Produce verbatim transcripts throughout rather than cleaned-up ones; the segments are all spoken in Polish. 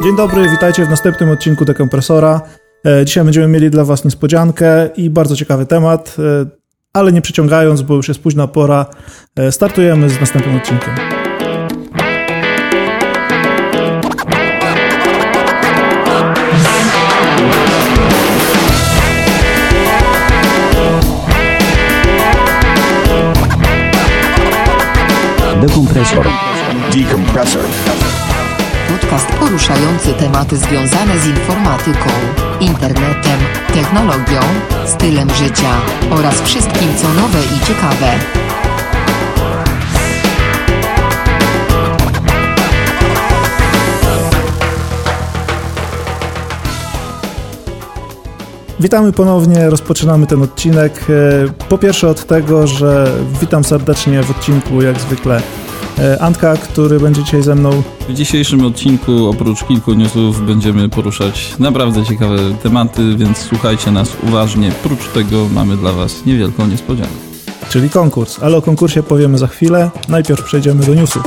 Dzień dobry, witajcie w następnym odcinku Dekompresora. Dzisiaj będziemy mieli dla Was niespodziankę i bardzo ciekawy temat, ale nie przeciągając, bo już jest późna pora, startujemy z następnym odcinkiem. Dekompresor. Dekompresor. Podcast poruszający tematy związane z informatyką, internetem, technologią, stylem życia oraz wszystkim co nowe i ciekawe. Witamy ponownie, rozpoczynamy ten odcinek. Po pierwsze od tego, że witam serdecznie w odcinku jak zwykle Antka, który będzie dzisiaj ze mną. W dzisiejszym odcinku oprócz kilku newsów będziemy poruszać naprawdę ciekawe tematy, więc słuchajcie nas uważnie. Prócz tego mamy dla Was niewielką niespodziankę. Czyli konkurs, ale o konkursie powiemy za chwilę. Najpierw przejdziemy do newsów.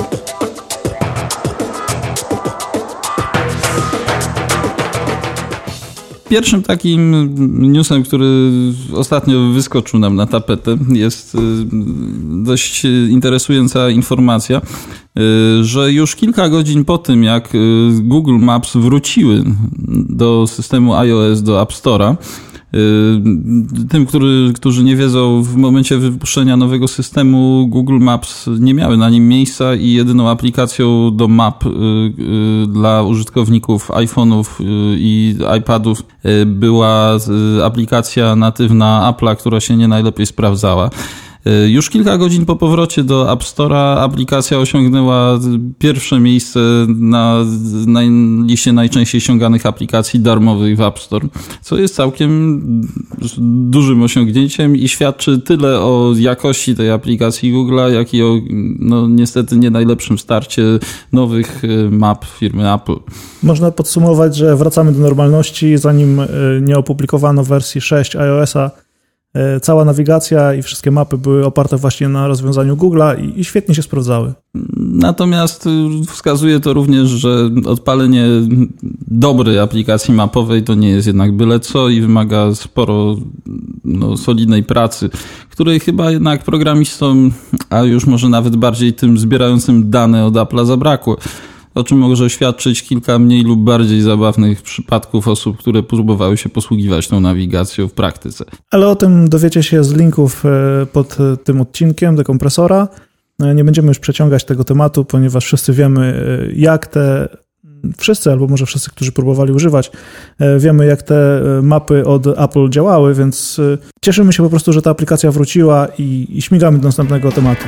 Pierwszym takim newsem, który ostatnio wyskoczył nam na tapetę, jest dość interesująca informacja, że już kilka godzin po tym, jak Google Maps wróciły do systemu iOS, do App Store'a, tym, który, którzy nie wiedzą, w momencie wypuszczenia nowego systemu Google Maps nie miały na nim miejsca i jedyną aplikacją do map dla użytkowników iPhone'ów i iPadów była aplikacja natywna Apple'a, która się nie najlepiej sprawdzała. Już kilka godzin po powrocie do App Store'a aplikacja osiągnęła pierwsze miejsce na, na liście najczęściej ściąganych aplikacji darmowych w App Store, co jest całkiem dużym osiągnięciem i świadczy tyle o jakości tej aplikacji Google'a, jak i o no, niestety nie najlepszym starcie nowych map firmy Apple. Można podsumować, że wracamy do normalności, zanim nie opublikowano wersji sześć iOS-a. Cała nawigacja i wszystkie mapy były oparte właśnie na rozwiązaniu Google'a i, i świetnie się sprawdzały. Natomiast wskazuje to również, że odpalenie dobrej aplikacji mapowej to nie jest jednak byle co i wymaga sporo no, solidnej pracy, której chyba jednak programistom, a już może nawet bardziej tym zbierającym dane od Apple'a zabrakło. O czym może świadczyć kilka mniej lub bardziej zabawnych przypadków osób, które próbowały się posługiwać tą nawigacją w praktyce. Ale o tym dowiecie się z linków pod tym odcinkiem Dekompresora. Nie będziemy już przeciągać tego tematu, ponieważ wszyscy wiemy, jak te, wszyscy albo może wszyscy, którzy próbowali używać, wiemy, jak te mapy od Apple działały, więc cieszymy się po prostu, że ta aplikacja wróciła i, i śmigamy do następnego tematu.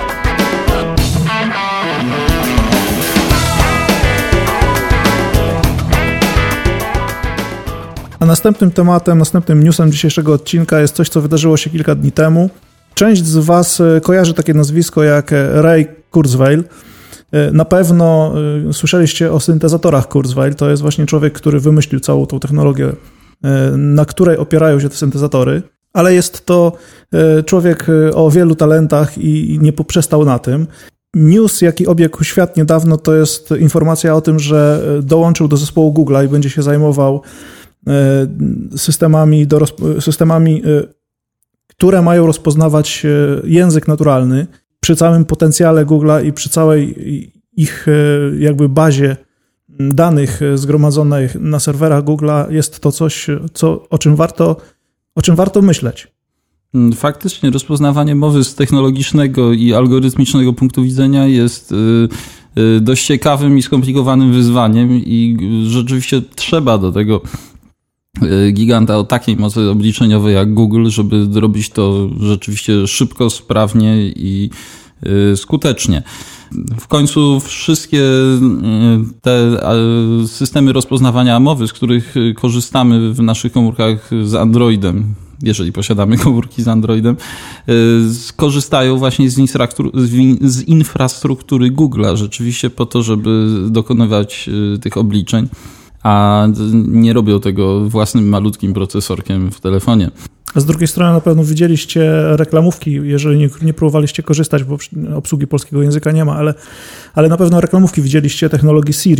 A następnym tematem, następnym newsem dzisiejszego odcinka jest coś, co wydarzyło się kilka dni temu. Część z Was kojarzy takie nazwisko jak Ray Kurzweil. Na pewno słyszeliście o syntezatorach Kurzweil. To jest właśnie człowiek, który wymyślił całą tą technologię, na której opierają się te syntezatory. Ale jest to człowiek o wielu talentach i nie poprzestał na tym. News, jaki obiegł świat niedawno, to jest informacja o tym, że dołączył do zespołu Google'a i będzie się zajmował systemami, do, systemami, które mają rozpoznawać język naturalny. Przy całym potencjale Google'a i przy całej ich jakby bazie danych zgromadzonych na serwerach Google'a jest to coś, co, o czym warto, o czym warto myśleć. Faktycznie rozpoznawanie mowy z technologicznego i algorytmicznego punktu widzenia jest dość ciekawym i skomplikowanym wyzwaniem i rzeczywiście trzeba do tego giganta o takiej mocy obliczeniowej jak Google, żeby robić to rzeczywiście szybko, sprawnie i skutecznie. W końcu wszystkie te systemy rozpoznawania mowy, z których korzystamy w naszych komórkach z Androidem, jeżeli posiadamy komórki z Androidem, skorzystają właśnie z, z infrastruktury Google'a, rzeczywiście po to, żeby dokonywać tych obliczeń, a nie robią tego własnym malutkim procesorkiem w telefonie. A z drugiej strony na pewno widzieliście reklamówki, jeżeli nie, nie próbowaliście korzystać, bo obsługi polskiego języka nie ma, ale, ale na pewno reklamówki widzieliście technologii Siri,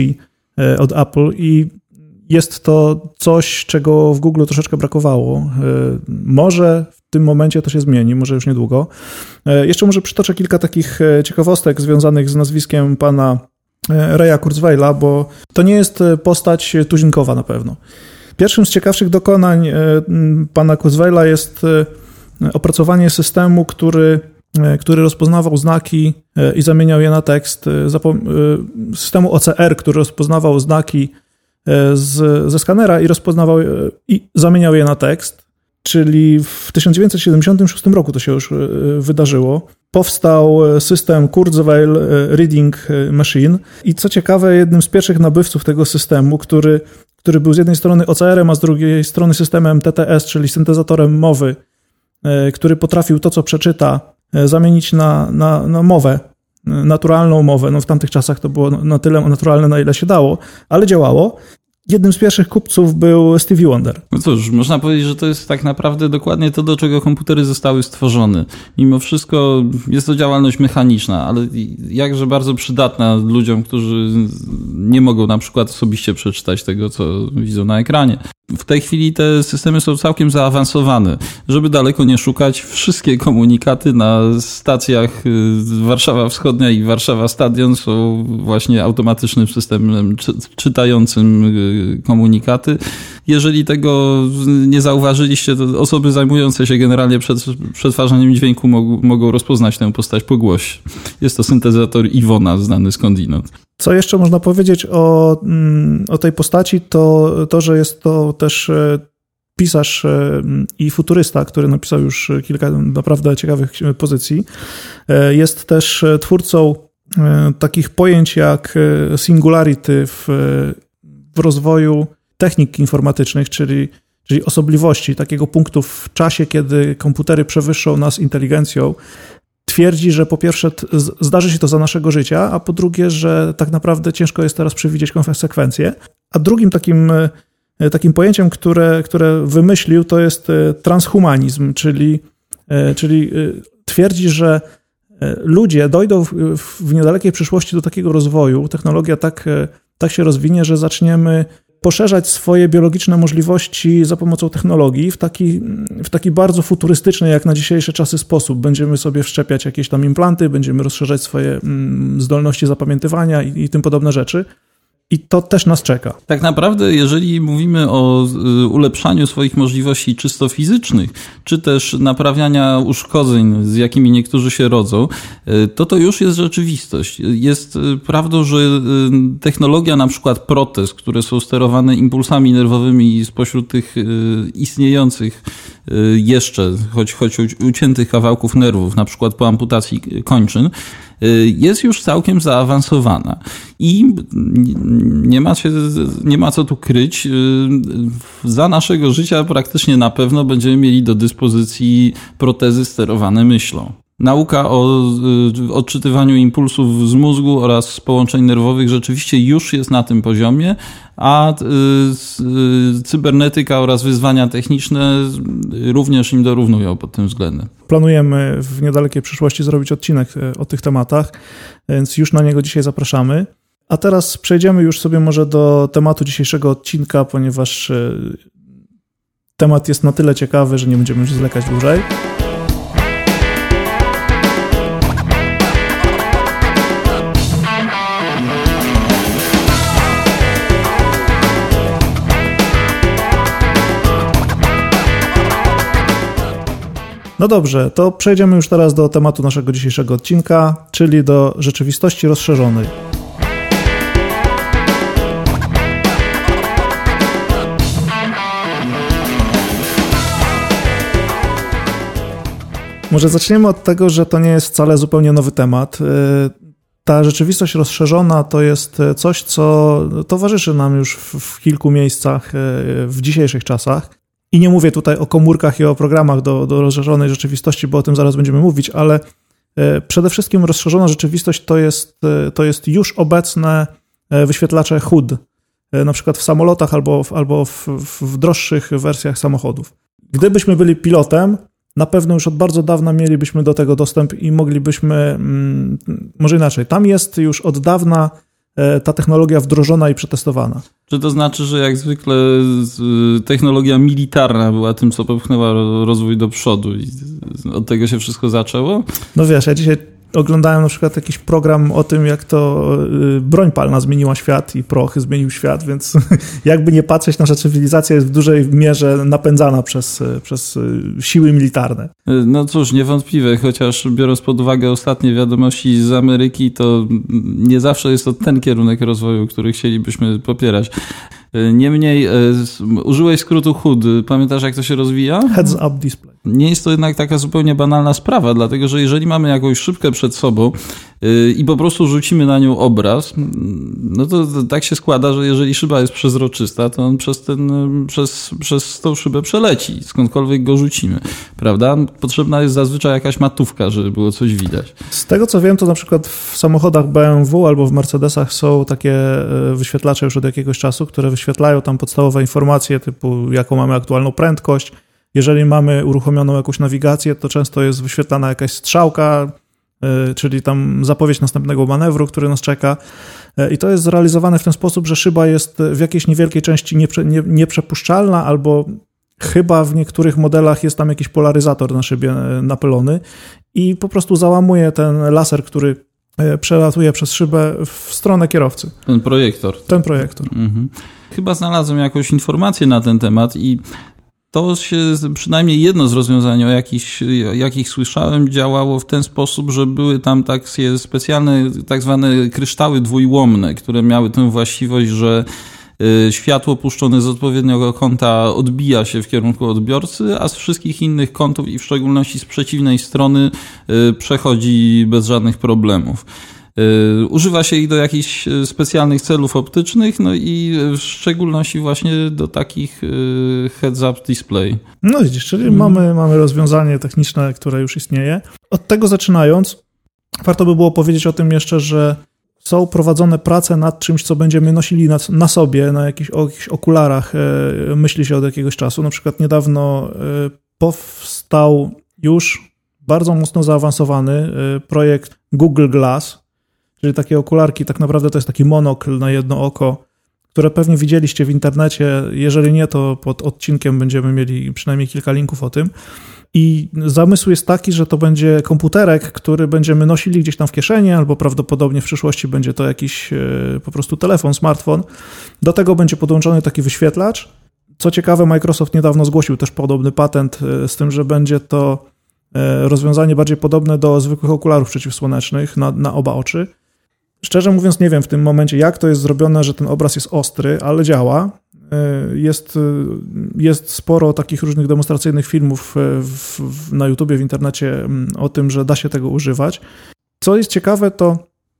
od Apple i jest to coś, czego w Google troszeczkę brakowało. Może w tym momencie to się zmieni, może już niedługo. Jeszcze może przytoczę kilka takich ciekawostek związanych z nazwiskiem pana Raya Kurzweila, bo to nie jest postać tuzinkowa na pewno. Pierwszym z ciekawszych dokonań pana Kurzweila jest opracowanie systemu, który, który rozpoznawał znaki i zamieniał je na tekst. Systemu O C R, który rozpoznawał znaki z, ze skanera i rozpoznawał i zamieniał je na tekst. Czyli w tysiąc dziewięćset siedemdziesiątym szóstym roku to się już wydarzyło. Powstał system Kurzweil Reading Machine i co ciekawe, jednym z pierwszych nabywców tego systemu, który, który był z jednej strony O C R-em, a z drugiej strony systemem T T S, czyli syntezatorem mowy, który potrafił to, co przeczyta, zamienić na, na, na mowę, naturalną mowę. No w tamtych czasach to było na tyle naturalne, na ile się dało, ale działało. Jednym z pierwszych kupców był Stevie Wonder. No cóż, można powiedzieć, że to jest tak naprawdę dokładnie to, do czego komputery zostały stworzone. Mimo wszystko jest to działalność mechaniczna, ale jakże bardzo przydatna ludziom, którzy nie mogą na przykład osobiście przeczytać tego, co widzą na ekranie. W tej chwili te systemy są całkiem zaawansowane. Żeby daleko nie szukać, wszystkie komunikaty na stacjach Warszawa Wschodnia i Warszawa Stadion są właśnie automatycznym systemem czy, czytającym komunikaty. Jeżeli tego nie zauważyliście, to osoby zajmujące się generalnie przetwarzaniem dźwięku mogą, mogą rozpoznać tę postać po głosie. Jest to syntezator Iwona, znany skądinąd. Co jeszcze można powiedzieć o, o tej postaci, to to, że jest to też pisarz i futurysta, który napisał już kilka naprawdę ciekawych pozycji. Jest też twórcą takich pojęć jak singularity w, w rozwoju technik informatycznych, czyli, czyli osobliwości, takiego punktu w czasie, kiedy komputery przewyższą nas inteligencją. Twierdzi, że po pierwsze zdarzy się to za naszego życia, a po drugie, że tak naprawdę ciężko jest teraz przewidzieć konsekwencje. A drugim takim, takim pojęciem, które, które wymyślił, to jest transhumanizm, czyli, czyli twierdzi, że ludzie dojdą w, w niedalekiej przyszłości do takiego rozwoju, technologia tak, tak się rozwinie, że zaczniemy poszerzać swoje biologiczne możliwości za pomocą technologii w taki, w taki bardzo futurystyczny, jak na dzisiejsze czasy sposób. Będziemy sobie wszczepiać jakieś tam implanty, będziemy rozszerzać swoje zdolności zapamiętywania i, i tym podobne rzeczy. I to też nas czeka. Tak naprawdę, jeżeli mówimy o ulepszaniu swoich możliwości czysto fizycznych, czy też naprawiania uszkodzeń, z jakimi niektórzy się rodzą, to to już jest rzeczywistość. Jest prawdą, że technologia, na przykład protez, które są sterowane impulsami nerwowymi spośród tych istniejących jeszcze, choć, choć uciętych kawałków nerwów, na przykład po amputacji kończyn, jest już całkiem zaawansowana i nie ma, się, nie ma co tu kryć. Za naszego życia praktycznie na pewno będziemy mieli do dyspozycji protezy sterowane myślą. Nauka o odczytywaniu impulsów z mózgu oraz z połączeń nerwowych rzeczywiście już jest na tym poziomie, a cybernetyka oraz wyzwania techniczne również im dorównują pod tym względem. Planujemy w niedalekiej przyszłości zrobić odcinek o tych tematach, więc już na niego dzisiaj zapraszamy. A teraz przejdziemy już sobie może do tematu dzisiejszego odcinka, ponieważ temat jest na tyle ciekawy, że nie będziemy już zwlekać dłużej. No dobrze, to przejdziemy już teraz do tematu naszego dzisiejszego odcinka, czyli do rzeczywistości rozszerzonej. Może zaczniemy od tego, że to nie jest wcale zupełnie nowy temat. Ta rzeczywistość rozszerzona to jest coś, co towarzyszy nam już w kilku miejscach w dzisiejszych czasach. I nie mówię tutaj o komórkach i o programach do, do rozszerzonej rzeczywistości, bo o tym zaraz będziemy mówić, ale przede wszystkim rozszerzona rzeczywistość to jest, to jest już obecne wyświetlacze H U D, na przykład w samolotach albo, albo w, w droższych wersjach samochodów. Gdybyśmy byli pilotem, na pewno już od bardzo dawna mielibyśmy do tego dostęp i moglibyśmy, może inaczej, tam jest już od dawna ta technologia wdrożona i przetestowana. Czy to znaczy, że jak zwykle technologia militarna była tym, co popchnęła rozwój do przodu i od tego się wszystko zaczęło? No wiesz, ja dzisiaj oglądałem na przykład jakiś program o tym, jak to broń palna zmieniła świat i prochy zmienił świat, więc jakby nie patrzeć, nasza cywilizacja jest w dużej mierze napędzana przez, przez siły militarne. No cóż, niewątpliwe, chociaż biorąc pod uwagę ostatnie wiadomości z Ameryki, to nie zawsze jest to ten kierunek rozwoju, który chcielibyśmy popierać. Niemniej użyłeś skrótu H U D. Pamiętasz, jak to się rozwija? Heads Up Display. Nie jest to jednak taka zupełnie banalna sprawa, dlatego że jeżeli mamy jakąś szybkę przed sobą i po prostu rzucimy na nią obraz, no to, to tak się składa, że jeżeli szyba jest przezroczysta, to on przez, ten, przez, przez tą szybę przeleci, skądkolwiek go rzucimy, prawda? Potrzebna jest zazwyczaj jakaś matówka, żeby było coś widać. Z tego co wiem, to na przykład w samochodach B M W albo w Mercedesach są takie wyświetlacze już od jakiegoś czasu, które wyświetlają tam podstawowe informacje typu jaką mamy aktualną prędkość. Jeżeli mamy uruchomioną jakąś nawigację, to często jest wyświetlana jakaś strzałka, czyli tam zapowiedź następnego manewru, który nas czeka. I to jest zrealizowane w ten sposób, że szyba jest w jakiejś niewielkiej części nieprze, nie, nieprzepuszczalna, albo chyba w niektórych modelach jest tam jakiś polaryzator na szybie napylony i po prostu załamuje ten laser, który przelatuje przez szybę w stronę kierowcy. Ten projektor. Ten projektor. Mhm. Chyba znalazłem jakąś informację na ten temat i to się, przynajmniej jedno z rozwiązań, o jakich, jakich słyszałem, działało w ten sposób, że były tam takie specjalne, tak zwane kryształy dwójłomne, które miały tę właściwość, że światło puszczone z odpowiedniego kąta odbija się w kierunku odbiorcy, a z wszystkich innych kątów i w szczególności z przeciwnej strony przechodzi bez żadnych problemów. Używa się ich do jakichś specjalnych celów optycznych, no i w szczególności właśnie do takich heads-up display. No widzisz, czyli hmm. mamy, mamy rozwiązanie techniczne, które już istnieje. Od tego zaczynając, warto by było powiedzieć o tym jeszcze, że są prowadzone prace nad czymś, co będziemy nosili na, na sobie, na jakichś, o jakichś okularach, myśli się od jakiegoś czasu. Na przykład niedawno powstał już bardzo mocno zaawansowany projekt Google Glass, czyli takie okularki, tak naprawdę to jest taki monokl na jedno oko, które pewnie widzieliście w internecie. Jeżeli nie, to pod odcinkiem będziemy mieli przynajmniej kilka linków o tym. I zamysł jest taki, że to będzie komputerek, który będziemy nosili gdzieś tam w kieszeni, albo prawdopodobnie w przyszłości będzie to jakiś po prostu telefon, smartfon. Do tego będzie podłączony taki wyświetlacz. Co ciekawe, Microsoft niedawno zgłosił też podobny patent, z tym, że będzie to rozwiązanie bardziej podobne do zwykłych okularów przeciwsłonecznych na, na oba oczy. Szczerze mówiąc, nie wiem w tym momencie, jak to jest zrobione, że ten obraz jest ostry, ale działa. Jest, jest sporo takich różnych demonstracyjnych filmów w, w, na YouTubie, w internecie o tym, że da się tego używać. Co jest ciekawe, to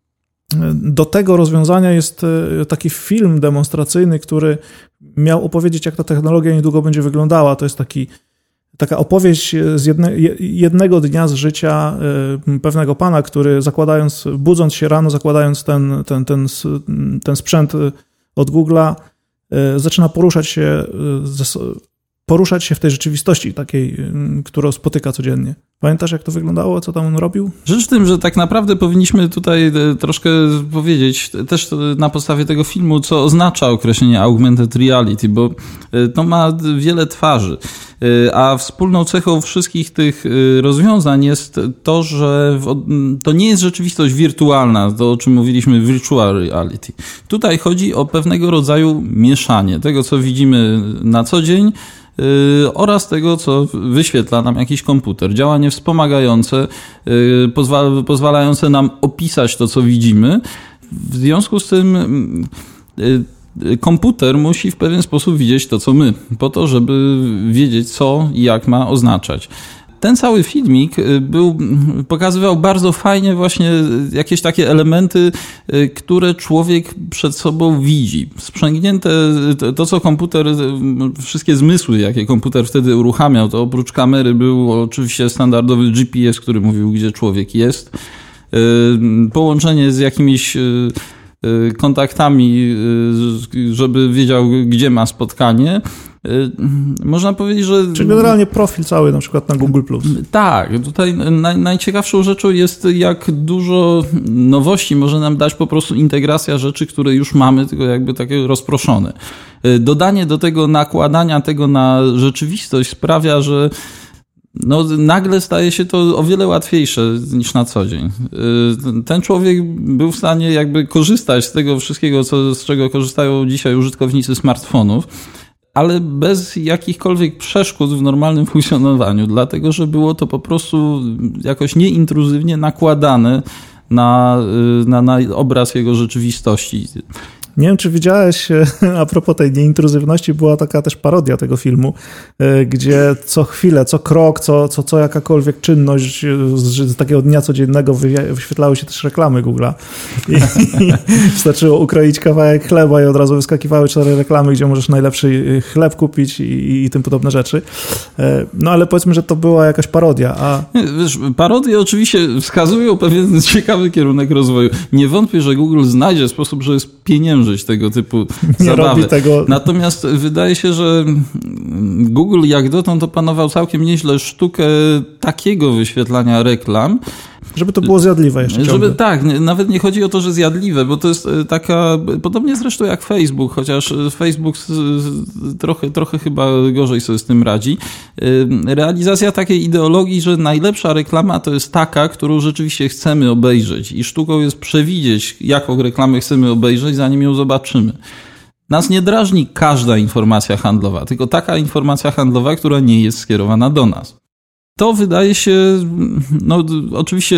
do tego rozwiązania jest taki film demonstracyjny, który miał opowiedzieć, jak ta technologia niedługo będzie wyglądała. To jest taki Taka opowieść z jedne, jednego dnia z życia pewnego pana, który zakładając, budząc się rano, zakładając ten, ten, ten, ten sprzęt od Google'a, zaczyna poruszać się, poruszać się w tej rzeczywistości takiej, którą spotyka codziennie. Pamiętasz, jak to wyglądało? Co tam on robił? Rzecz w tym, że tak naprawdę powinniśmy tutaj troszkę powiedzieć też na podstawie tego filmu, co oznacza określenie augmented reality, bo to ma wiele twarzy. A wspólną cechą wszystkich tych rozwiązań jest to, że to nie jest rzeczywistość wirtualna, to o czym mówiliśmy virtual reality. Tutaj chodzi o pewnego rodzaju mieszanie tego, co widzimy na co dzień, oraz tego, co wyświetla nam jakiś komputer. Działanie wspomagające, pozwala, pozwalające nam opisać to, co widzimy. W związku z tym komputer musi w pewien sposób widzieć to, co my, po to, żeby wiedzieć, co i jak ma oznaczać. Ten cały filmik był, pokazywał bardzo fajnie właśnie jakieś takie elementy, które człowiek przed sobą widzi. Sprzęgnięte to, co komputer, wszystkie zmysły, jakie komputer wtedy uruchamiał, to oprócz kamery był oczywiście standardowy G P S, który mówił, gdzie człowiek jest. Połączenie z jakimiś kontaktami, żeby wiedział, gdzie ma spotkanie. Można powiedzieć, że... Czyli generalnie profil cały na przykład na Google plus. Tak, tutaj naj, najciekawszą rzeczą jest, jak dużo nowości może nam dać po prostu integracja rzeczy, które już mamy, tylko jakby takie rozproszone. Dodanie do tego nakładania tego na rzeczywistość sprawia, że no, nagle staje się to o wiele łatwiejsze niż na co dzień. Ten człowiek był w stanie jakby korzystać z tego wszystkiego, co, z czego korzystają dzisiaj użytkownicy smartfonów, ale bez jakichkolwiek przeszkód w normalnym funkcjonowaniu, dlatego że było to po prostu jakoś nieintruzywnie nakładane na, na, na obraz jego rzeczywistości. Nie wiem, czy widziałeś, a propos tej nieintruzywności, była taka też parodia tego filmu, gdzie co chwilę, co krok, co, co, co jakakolwiek czynność z, z takiego dnia codziennego wyświetlały się też reklamy Google'a. I, i wystarczyło ukroić kawałek chleba i od razu wyskakiwały cztery reklamy, gdzie możesz najlepszy chleb kupić i, i tym podobne rzeczy. No ale powiedzmy, że to była jakaś parodia. A... Wiesz, parodie oczywiście wskazują pewien ciekawy kierunek rozwoju. Nie wątpię, że Google znajdzie sposób, że jest pieniężny tego typu nie zabawy. Robi tego. Natomiast wydaje się, że Google jak dotąd opanował całkiem nieźle sztukę takiego wyświetlania reklam. Żeby to było zjadliwe jeszcze ciągle. Żeby, tak, nawet nie chodzi o to, że zjadliwe, bo to jest taka, podobnie zresztą jak Facebook, chociaż Facebook trochę, trochę chyba gorzej sobie z tym radzi. Realizacja takiej ideologii, że najlepsza reklama to jest taka, którą rzeczywiście chcemy obejrzeć i sztuką jest przewidzieć, jaką reklamę chcemy obejrzeć, zanim ją zobaczymy. Nas nie drażni każda informacja handlowa, tylko taka informacja handlowa, która nie jest skierowana do nas. To wydaje się, no oczywiście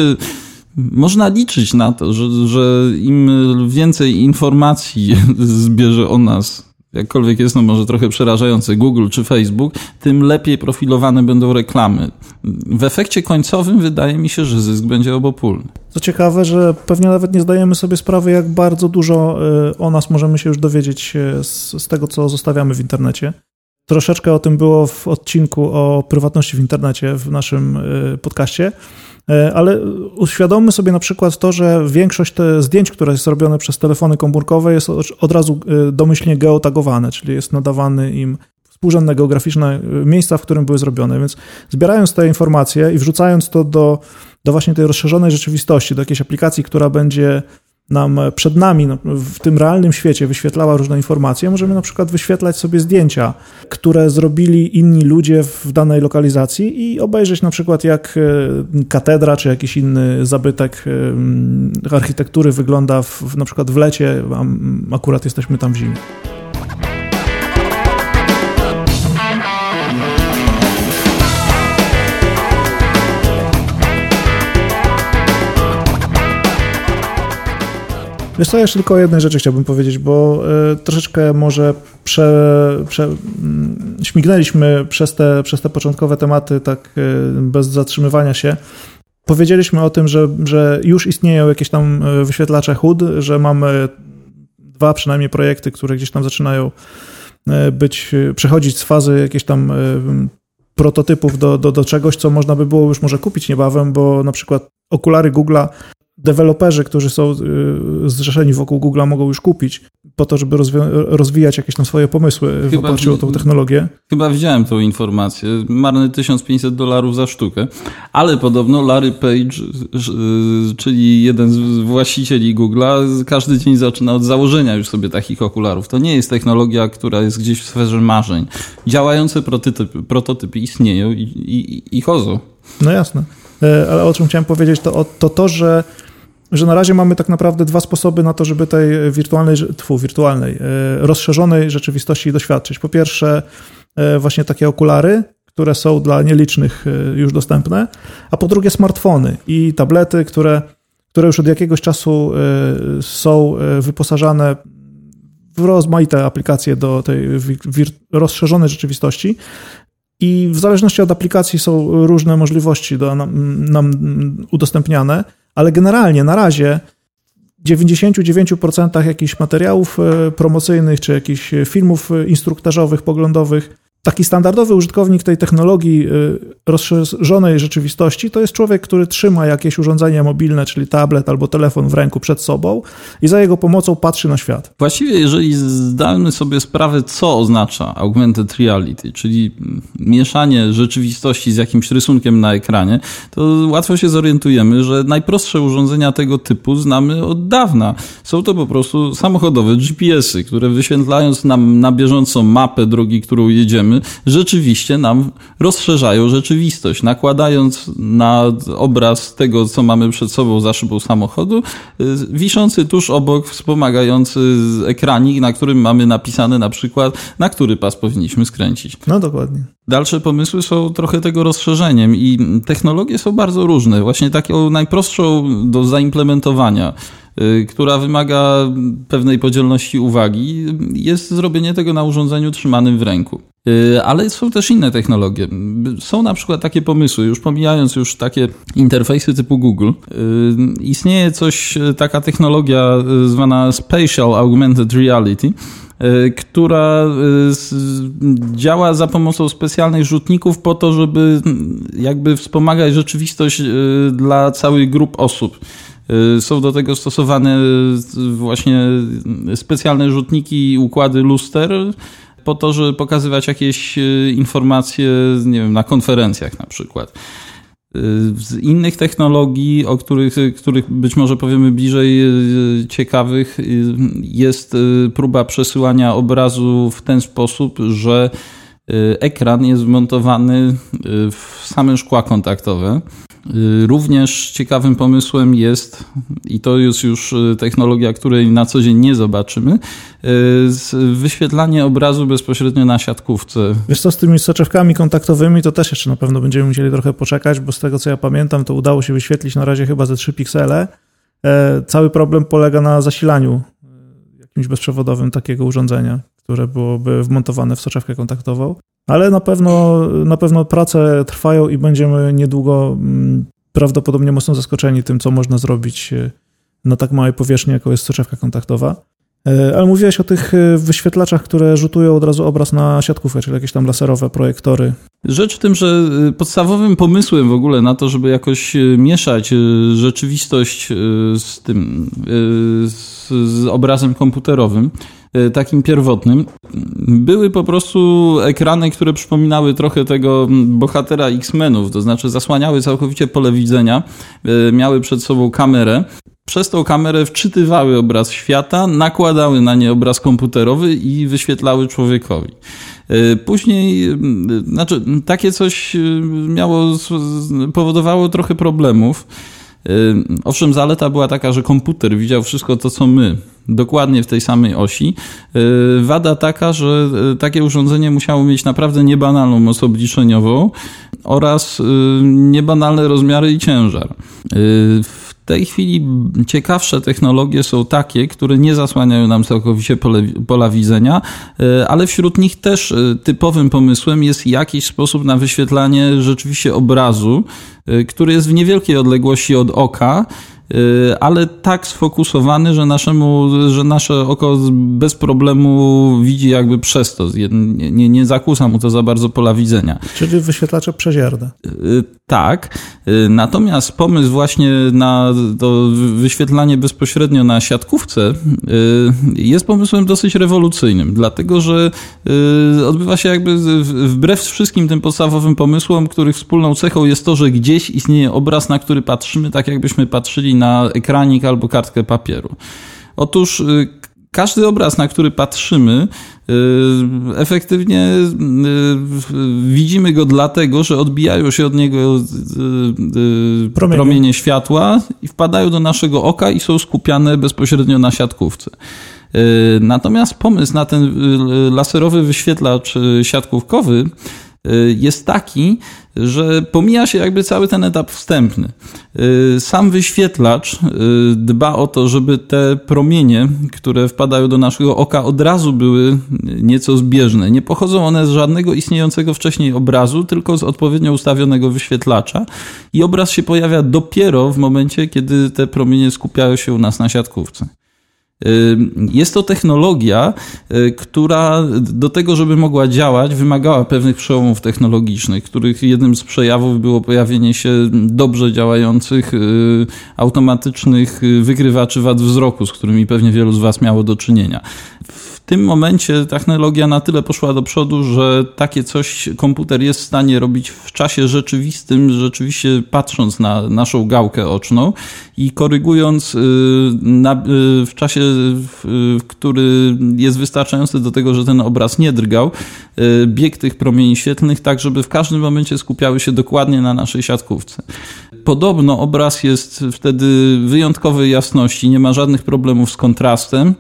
można liczyć na to, że, że im więcej informacji zbierze o nas, jakkolwiek jest no może trochę przerażające, Google czy Facebook, tym lepiej profilowane będą reklamy. W efekcie końcowym wydaje mi się, że zysk będzie obopólny. Co ciekawe, że pewnie nawet nie zdajemy sobie sprawy, jak bardzo dużo o nas możemy się już dowiedzieć z, z tego, co zostawiamy w internecie. Troszeczkę o tym było w odcinku o prywatności w internecie w naszym podcaście, ale uświadommy sobie na przykład to, że większość te zdjęć, które jest robione przez telefony komórkowe, jest od razu domyślnie geotagowane, czyli jest nadawany im współrzędne geograficzne miejsca, w którym były zrobione. Więc zbierając te informacje i wrzucając to do, do właśnie tej rozszerzonej rzeczywistości, do jakiejś aplikacji, która będzie nam przed nami no, w tym realnym świecie wyświetlała różne informacje, możemy na przykład wyświetlać sobie zdjęcia, które zrobili inni ludzie w danej lokalizacji i obejrzeć na przykład jak katedra czy jakiś inny zabytek architektury wygląda w, na przykład w lecie, a akurat jesteśmy tam w zimie. Wiesz co, jeszcze tylko o jednej rzeczy chciałbym powiedzieć, bo y, troszeczkę może prze, prze, mm, śmignęliśmy przez te, przez te początkowe tematy tak y, bez zatrzymywania się. Powiedzieliśmy o tym, że, że już istnieją jakieś tam wyświetlacze H U D, że mamy dwa przynajmniej projekty, które gdzieś tam zaczynają być, przechodzić z fazy jakichś tam y, prototypów do, do, do czegoś, co można by było już może kupić niebawem, bo na przykład okulary Google'a deweloperzy, którzy są zrzeszeni wokół Google'a, mogą już kupić po to, żeby rozwi- rozwijać jakieś tam swoje pomysły w oparciu o tą technologię. Chyba widziałem tą informację. Marne tysiąc pięćset dolarów za sztukę. Ale podobno Larry Page, czyli jeden z właścicieli Google'a, każdy dzień zaczyna od założenia już sobie takich okularów. To nie jest technologia, która jest gdzieś w sferze marzeń. Działające prototypy, prototypy istnieją i, i, i chodzą. No jasne. Ale o czym chciałem powiedzieć, to to, to że że na razie mamy tak naprawdę dwa sposoby na to, żeby tej wirtualnej, tfu, wirtualnej, rozszerzonej rzeczywistości doświadczyć. Po pierwsze właśnie takie okulary, które są dla nielicznych już dostępne, a po drugie smartfony i tablety, które, które już od jakiegoś czasu są wyposażane w rozmaite aplikacje do tej wir- rozszerzonej rzeczywistości. I w zależności od aplikacji są różne możliwości do nam, nam udostępniane, ale generalnie na razie w dziewięćdziesiąt dziewięć procent jakichś materiałów promocyjnych czy jakichś filmów instruktażowych, poglądowych Taki standardowy użytkownik tej technologii rozszerzonej rzeczywistości to jest człowiek, który trzyma jakieś urządzenie mobilne, czyli tablet albo telefon w ręku przed sobą i za jego pomocą patrzy na świat. Właściwie jeżeli zdamy sobie sprawę, co oznacza augmented reality, czyli mieszanie rzeczywistości z jakimś rysunkiem na ekranie, to łatwo się zorientujemy, że najprostsze urządzenia tego typu znamy od dawna. Są to po prostu samochodowe G P S-y, które wyświetlając nam na bieżąco mapę drogi, którą jedziemy, rzeczywiście nam rozszerzają rzeczywistość, nakładając na obraz tego, co mamy przed sobą za szybą samochodu, wiszący tuż obok wspomagający ekranik, na którym mamy napisane na przykład, na który pas powinniśmy skręcić. No dokładnie. Dalsze pomysły są trochę tego rozszerzeniem i technologie są bardzo różne. Właśnie taką najprostszą do zaimplementowania, która wymaga pewnej podzielności uwagi, jest zrobienie tego na urządzeniu trzymanym w ręku. Ale są też inne technologie. Są na przykład takie pomysły, już pomijając już takie interfejsy typu Google, istnieje coś, taka technologia zwana Spatial Augmented Reality, która działa za pomocą specjalnych rzutników po to, żeby jakby wspomagać rzeczywistość dla całych grup osób. Są do tego stosowane właśnie specjalne rzutniki i układy luster po to, żeby pokazywać jakieś informacje, nie wiem, na konferencjach na przykład. Z innych technologii, o których, których być może powiemy bliżej, ciekawych, jest próba przesyłania obrazu w ten sposób, że ekran jest wmontowany w same szkła kontaktowe. Również ciekawym pomysłem jest, i to jest już technologia, której na co dzień nie zobaczymy, wyświetlanie obrazu bezpośrednio na siatkówce. Wiesz co, z tymi soczewkami kontaktowymi to też jeszcze na pewno będziemy musieli trochę poczekać, bo z tego co ja pamiętam, to udało się wyświetlić na razie chyba ze trzy piksele. Cały problem polega na zasilaniu jakimś bezprzewodowym takiego urządzenia, które byłoby wmontowane w soczewkę kontaktową. Ale na pewno, na pewno prace trwają i będziemy niedługo prawdopodobnie mocno zaskoczeni tym, co można zrobić na tak małej powierzchni, jaką jest soczewka kontaktowa. Ale mówiłeś o tych wyświetlaczach, które rzutują od razu obraz na siatkówkę, czyli jakieś tam laserowe projektory. Rzecz w tym, że podstawowym pomysłem w ogóle na to, żeby jakoś mieszać rzeczywistość z tym, z, z obrazem komputerowym, takim pierwotnym, były po prostu ekrany, które przypominały trochę tego bohatera X-Menów, to znaczy zasłaniały całkowicie pole widzenia, miały przed sobą kamerę. Przez tą kamerę wczytywały obraz świata, nakładały na nie obraz komputerowy i wyświetlały człowiekowi. Później, znaczy, takie coś miało, powodowało trochę problemów. Owszem, zaleta była taka, że komputer widział wszystko to, co my, dokładnie w tej samej osi. Wada taka, że takie urządzenie musiało mieć naprawdę niebanalną moc obliczeniową oraz niebanalne rozmiary i ciężar. W tej chwili ciekawsze technologie są takie, które nie zasłaniają nam całkowicie pole, pola widzenia, ale wśród nich też typowym pomysłem jest jakiś sposób na wyświetlanie rzeczywiście obrazu, który jest w niewielkiej odległości od oka, ale tak sfokusowany, że, naszemu, że nasze oko bez problemu widzi jakby przez to. Nie, nie, nie zakłusa mu to za bardzo pola widzenia. Czyli wyświetlacze przezierne. Tak. Natomiast pomysł właśnie na to wyświetlanie bezpośrednio na siatkówce jest pomysłem dosyć rewolucyjnym, dlatego że odbywa się jakby wbrew wszystkim tym podstawowym pomysłom, których wspólną cechą jest to, że gdzieś istnieje obraz, na który patrzymy, tak jakbyśmy patrzyli na ekranik albo kartkę papieru. Otóż każdy obraz, na który patrzymy, efektywnie widzimy go dlatego, że odbijają się od niego promienie, promienie światła i wpadają do naszego oka i są skupiane bezpośrednio na siatkówce. Natomiast pomysł na ten laserowy wyświetlacz siatkówkowy jest taki, że pomija się jakby cały ten etap wstępny. Sam wyświetlacz dba o to, żeby te promienie, które wpadają do naszego oka, od razu były nieco zbieżne. Nie pochodzą one z żadnego istniejącego wcześniej obrazu, tylko z odpowiednio ustawionego wyświetlacza i obraz się pojawia dopiero w momencie, kiedy te promienie skupiają się u nas na siatkówce. Jest to technologia, która do tego, żeby mogła działać, wymagała pewnych przełomów technologicznych, których jednym z przejawów było pojawienie się dobrze działających automatycznych wykrywaczy wad wzroku, z którymi pewnie wielu z Was miało do czynienia. W tym momencie technologia na tyle poszła do przodu, że takie coś komputer jest w stanie robić w czasie rzeczywistym, rzeczywiście patrząc na naszą gałkę oczną i korygując na, w czasie, który jest wystarczający do tego, że ten obraz nie drgał, bieg tych promieni świetlnych tak, żeby w każdym momencie skupiały się dokładnie na naszej siatkówce. Podobno obraz jest wtedy wyjątkowej jasności, nie ma żadnych problemów z kontrastem.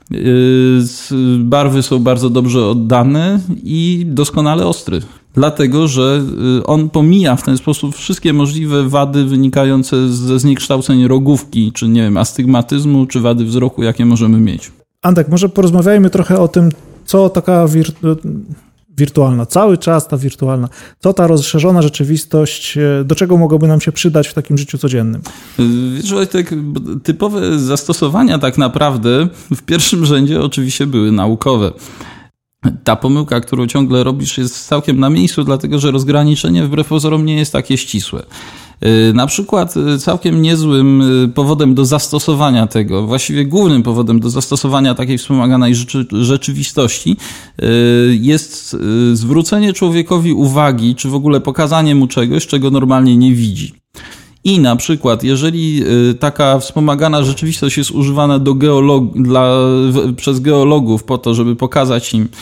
Barwy są bardzo dobrze oddane i doskonale ostry. Dlatego, że on pomija w ten sposób wszystkie możliwe wady wynikające ze zniekształceń rogówki, czy nie wiem, astygmatyzmu, czy wady wzroku, jakie możemy mieć. Antek, może porozmawiajmy trochę o tym, co taka wir- wirtualna, cały czas ta wirtualna, co ta rozszerzona rzeczywistość, do czego mogłoby nam się przydać w takim życiu codziennym? Wiesz, Wojtek, typowe zastosowania tak naprawdę w pierwszym rzędzie oczywiście były naukowe. Ta pomyłka, którą ciągle robisz, jest całkiem na miejscu, dlatego że rozgraniczenie wbrew pozorom nie jest takie ścisłe. Na przykład całkiem niezłym powodem do zastosowania tego, właściwie głównym powodem do zastosowania takiej wspomaganej rzeczy, rzeczywistości jest zwrócenie człowiekowi uwagi, czy w ogóle pokazanie mu czegoś, czego normalnie nie widzi. I na przykład, jeżeli taka wspomagana rzeczywistość jest używana do geolog- dla, przez geologów po to, żeby pokazać im,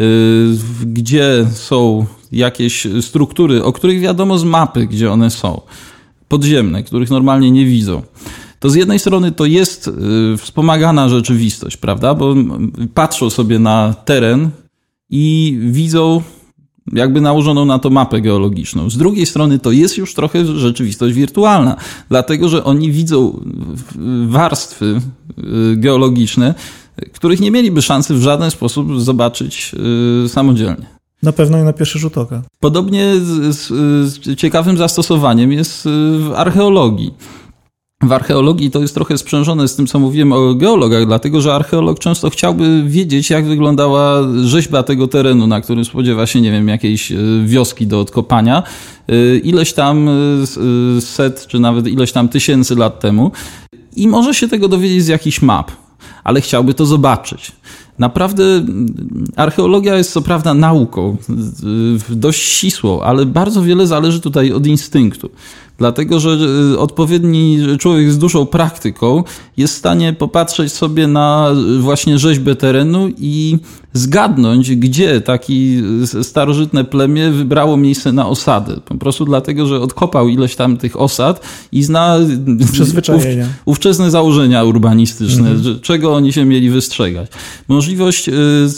gdzie są jakieś struktury, o których wiadomo z mapy, gdzie one są, podziemne, których normalnie nie widzą, to z jednej strony to jest wspomagana rzeczywistość, prawda? Bo patrzą sobie na teren i widzą jakby nałożoną na to mapę geologiczną. Z drugiej strony to jest już trochę rzeczywistość wirtualna, dlatego że oni widzą warstwy geologiczne, których nie mieliby szansy w żaden sposób zobaczyć samodzielnie. Na pewno i na pierwszy rzut oka. Podobnie z, z, z ciekawym zastosowaniem jest w archeologii. W archeologii to jest trochę sprzężone z tym, co mówiłem o geologach, dlatego że archeolog często chciałby wiedzieć, jak wyglądała rzeźba tego terenu, na którym spodziewa się, nie wiem, jakiejś wioski do odkopania, ileś tam set, czy nawet ileś tam tysięcy lat temu i może się tego dowiedzieć z jakichś map, ale chciałby to zobaczyć. Naprawdę archeologia jest co prawda nauką, dość ścisłą, ale bardzo wiele zależy tutaj od instynktu. Dlatego, że odpowiedni człowiek z dużą praktyką jest w stanie popatrzeć sobie na właśnie rzeźbę terenu i zgadnąć, gdzie takie starożytne plemię wybrało miejsce na osadę. Po prostu dlatego, że odkopał ileś tam tych osad i zna przyzwyczajenia. ówczesne założenia urbanistyczne, mhm. czego oni się mieli wystrzegać. Możliwość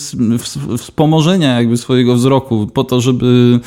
wspomożenia jakby swojego wzroku po to, żeby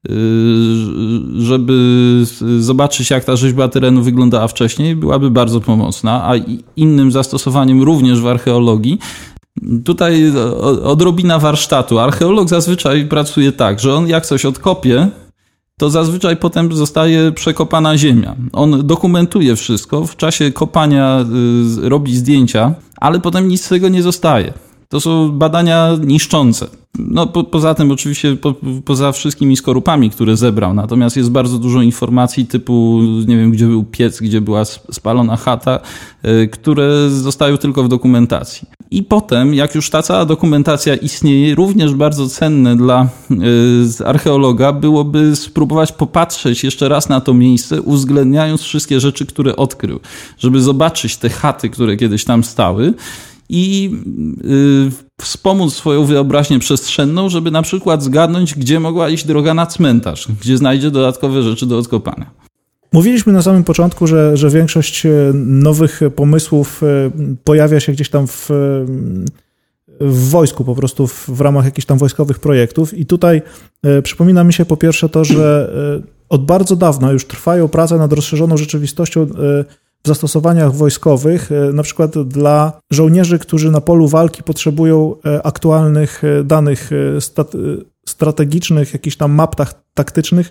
żeby zobaczyć, jak ta rzeźba terenu wyglądała wcześniej, byłaby bardzo pomocna, a innym zastosowaniem również w archeologii, tutaj odrobina warsztatu. Archeolog zazwyczaj pracuje tak, że on jak coś odkopie, to zazwyczaj potem zostaje przekopana ziemia. On dokumentuje wszystko, w czasie kopania robi zdjęcia, ale potem nic z tego nie zostaje. To są badania niszczące. No, po, poza tym oczywiście, po, poza wszystkimi skorupami, które zebrał, natomiast jest bardzo dużo informacji typu, nie wiem, gdzie był piec, gdzie była spalona chata, y, które zostają tylko w dokumentacji. I potem, jak już ta cała dokumentacja istnieje, również bardzo cenne dla y, archeologa byłoby spróbować popatrzeć jeszcze raz na to miejsce, uwzględniając wszystkie rzeczy, które odkrył, żeby zobaczyć te chaty, które kiedyś tam stały, i y, wspomóc swoją wyobraźnię przestrzenną, żeby na przykład zgadnąć, gdzie mogła iść droga na cmentarz, gdzie znajdzie dodatkowe rzeczy do odkopania. Mówiliśmy na samym początku, że, że większość nowych pomysłów pojawia się gdzieś tam w, w wojsku, po prostu w, w ramach jakichś tam wojskowych projektów. I tutaj e, przypomina mi się po pierwsze to, że e, od bardzo dawna już trwają prace nad rozszerzoną rzeczywistością e, w zastosowaniach wojskowych, na przykład dla żołnierzy, którzy na polu walki potrzebują aktualnych danych stat- strategicznych, jakichś tam map taktycznych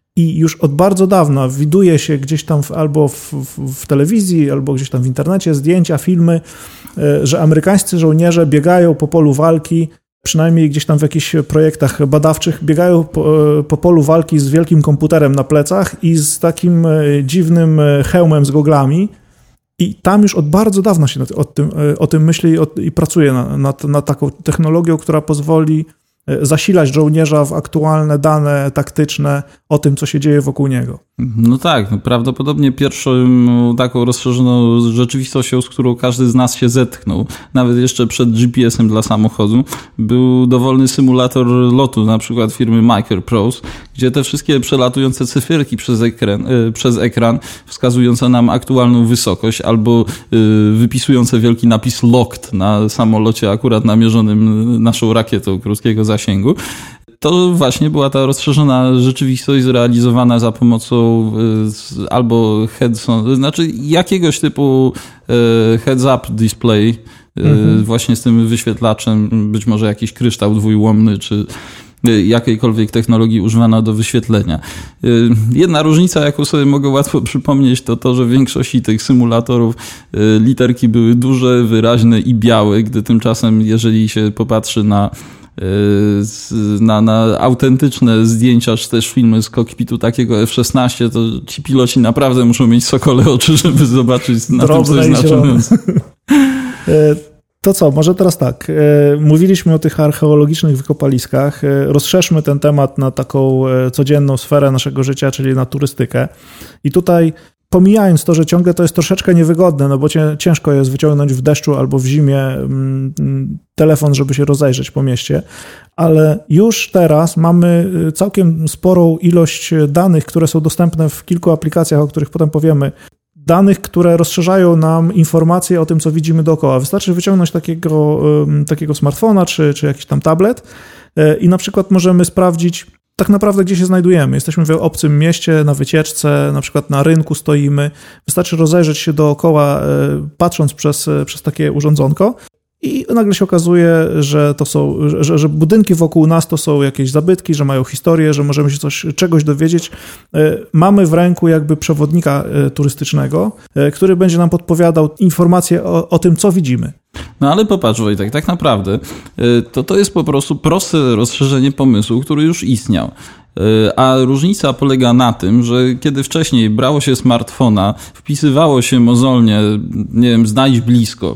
I już od bardzo dawna widuje się gdzieś tam w, albo w, w, w telewizji, albo gdzieś tam w internecie zdjęcia, filmy, że amerykańscy żołnierze biegają po polu walki, przynajmniej gdzieś tam w jakichś projektach badawczych, biegają po, po polu walki z wielkim komputerem na plecach i z takim dziwnym hełmem z goglami. I tam już od bardzo dawna się o tym, o tym myśli i, i pracuje nad, nad, nad taką technologią, która pozwoli zasilać żołnierza w aktualne dane taktyczne o tym, co się dzieje wokół niego. No tak, no prawdopodobnie pierwszą taką rozszerzoną rzeczywistością, z którą każdy z nas się zetknął, nawet jeszcze przed G P S-em dla samochodu, był dowolny symulator lotu, na przykład firmy Microprose, gdzie te wszystkie przelatujące cyferki przez ekran, przez ekran wskazujące nam aktualną wysokość albo wypisujące wielki napis locked na samolocie akurat namierzonym naszą rakietą krótkiego zasięgu. To właśnie była ta rozszerzona rzeczywistość zrealizowana za pomocą y, albo heads on, znaczy jakiegoś typu y, heads-up display, y, mhm. właśnie z tym wyświetlaczem, być może jakiś kryształ dwójłomny, czy y, jakiejkolwiek technologii używana do wyświetlenia. Y, jedna różnica, jaką sobie mogę łatwo przypomnieć, to to, że w większości tych symulatorów y, literki były duże, wyraźne i białe, gdy tymczasem, jeżeli się popatrzy na Na, na autentyczne zdjęcia, czy też filmy z kokpitu takiego F szesnaście, to ci piloci naprawdę muszą mieć sokole oczy, żeby zobaczyć na tym coś znaczące. To co, może teraz tak. Mówiliśmy o tych archeologicznych wykopaliskach. Rozszerzmy ten temat na taką codzienną sferę naszego życia, czyli na turystykę. I tutaj pomijając to, że ciągle to jest troszeczkę niewygodne, no bo ciężko jest wyciągnąć w deszczu albo w zimie telefon, żeby się rozejrzeć po mieście, ale już teraz mamy całkiem sporą ilość danych, które są dostępne w kilku aplikacjach, o których potem powiemy. Danych, które rozszerzają nam informacje o tym, co widzimy dookoła. Wystarczy wyciągnąć takiego, takiego smartfona czy, czy jakiś tam tablet i na przykład możemy sprawdzić tak naprawdę, gdzie się znajdujemy. Jesteśmy w obcym mieście, na wycieczce, na przykład na rynku stoimy. Wystarczy rozejrzeć się dookoła, patrząc przez, przez takie urządzonko i nagle się okazuje, że to są, że, że budynki wokół nas to są jakieś zabytki, że mają historię, że możemy się coś, czegoś dowiedzieć. Mamy w ręku jakby przewodnika turystycznego, który będzie nam podpowiadał informacje o, o tym, co widzimy. No ale popatrz, Wojtek, tak naprawdę to to jest po prostu proste rozszerzenie pomysłu, który już istniał. A różnica polega na tym, że kiedy wcześniej brało się smartfona, wpisywało się mozolnie, nie wiem, znajdź blisko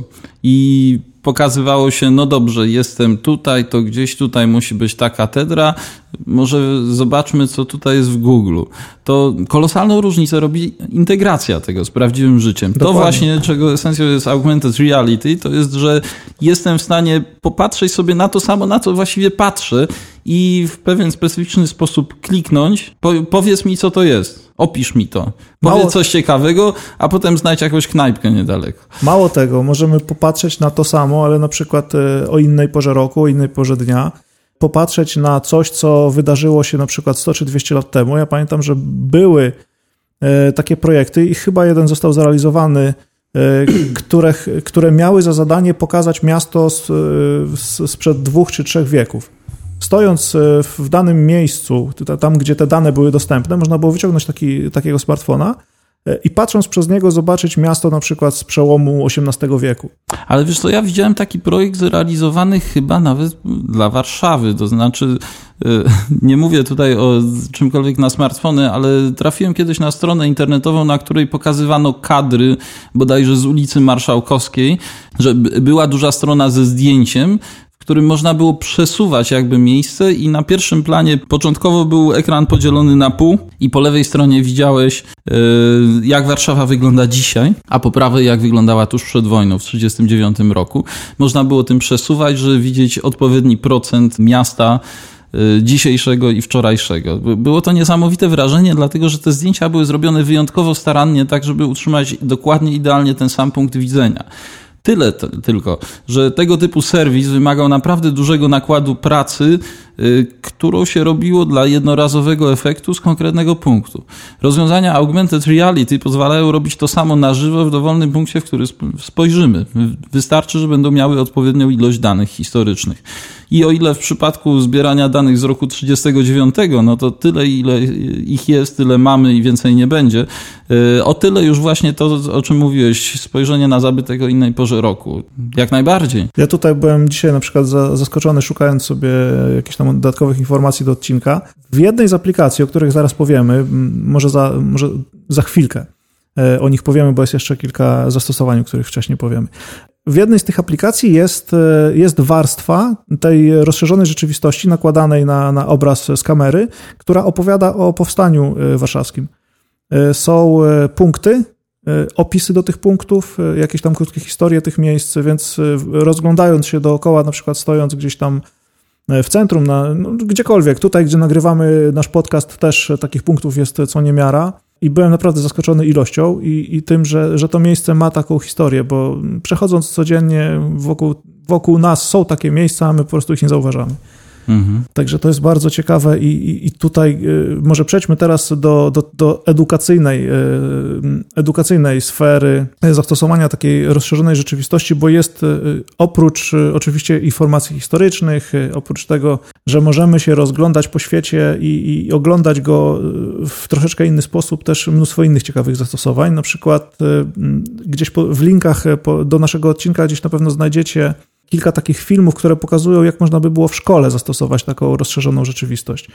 i pokazywało się, no dobrze, jestem tutaj, to gdzieś tutaj musi być ta katedra, może zobaczmy, co tutaj jest w Google. To kolosalną różnicę robi integracja tego z prawdziwym życiem. Dokładnie. To właśnie, czego esencją jest augmented reality, to jest, że jestem w stanie popatrzeć sobie na to samo, na co właściwie patrzę i w pewien specyficzny sposób kliknąć. Po, powiedz mi, co to jest. Opisz mi to. Powiedz Mało... coś ciekawego, a potem znajdź jakąś knajpkę niedaleko. Mało tego, możemy popatrzeć na to samo, ale na przykład o innej porze roku, o innej porze dnia. Popatrzeć na coś, co wydarzyło się na przykład sto czy dwieście lat temu. Ja pamiętam, że były takie projekty i chyba jeden został zrealizowany, które, które miały za zadanie pokazać miasto z, z, sprzed dwóch czy trzech wieków. Stojąc w danym miejscu, tam gdzie te dane były dostępne, można było wyciągnąć taki, takiego smartfona i patrząc przez niego zobaczyć miasto na przykład z przełomu osiemnastego wieku. Ale wiesz co, ja widziałem taki projekt zrealizowany chyba nawet dla Warszawy, to znaczy nie mówię tutaj o czymkolwiek na smartfony, ale trafiłem kiedyś na stronę internetową, na której pokazywano kadry bodajże z ulicy Marszałkowskiej, że była duża strona ze zdjęciem, w którym można było przesuwać jakby miejsce i na pierwszym planie początkowo był ekran podzielony na pół i po lewej stronie widziałeś yy, jak Warszawa wygląda dzisiaj, a po prawej jak wyglądała tuż przed wojną w tysiąc dziewięćset trzydziestym dziewiątym roku. Można było tym przesuwać, żeby widzieć odpowiedni procent miasta dzisiejszego i wczorajszego. Było to niesamowite wrażenie, dlatego że te zdjęcia były zrobione wyjątkowo starannie, tak żeby utrzymać dokładnie, idealnie ten sam punkt widzenia. Tyle t- tylko, że tego typu serwis wymagał naprawdę dużego nakładu pracy którą się robiło dla jednorazowego efektu z konkretnego punktu. Rozwiązania augmented reality pozwalają robić to samo na żywo w dowolnym punkcie, w który spojrzymy. Wystarczy, że będą miały odpowiednią ilość danych historycznych. I o ile w przypadku zbierania danych z roku trzydziestego dziewiątego, no to tyle, ile ich jest, tyle mamy i więcej nie będzie, o tyle już właśnie to, o czym mówiłeś, spojrzenie na zabytek o innej porze roku. Jak najbardziej. Ja tutaj byłem dzisiaj na przykład zaskoczony, szukając sobie jakichś tam dodatkowych informacji do odcinka. W jednej z aplikacji, o których zaraz powiemy, może za, może za chwilkę o nich powiemy, bo jest jeszcze kilka zastosowań, o których wcześniej powiemy. W jednej z tych aplikacji jest, jest warstwa tej rozszerzonej rzeczywistości nakładanej na, na obraz z kamery, która opowiada o powstaniu warszawskim. Są punkty, opisy do tych punktów, jakieś tam krótkie historie tych miejsc, więc rozglądając się dookoła, na przykład stojąc gdzieś tam w centrum, na, no, gdziekolwiek, tutaj, gdzie nagrywamy nasz podcast, też takich punktów jest co niemiara. I byłem naprawdę zaskoczony ilością i, i tym, że, że to miejsce ma taką historię, bo przechodząc codziennie wokół, wokół nas są takie miejsca, a my po prostu ich nie zauważamy. Mhm. Także to jest bardzo ciekawe i, i, i tutaj y, może przejdźmy teraz do, do, do edukacyjnej, y, edukacyjnej sfery zastosowania takiej rozszerzonej rzeczywistości, bo jest y, oprócz y, oczywiście informacji historycznych, y, oprócz tego, że możemy się rozglądać po świecie i, i oglądać go w troszeczkę inny sposób, też mnóstwo innych ciekawych zastosowań. Na przykład y, gdzieś po, w linkach po, do naszego odcinka gdzieś na pewno znajdziecie kilka takich filmów, które pokazują, jak można by było w szkole zastosować taką rozszerzoną rzeczywistość.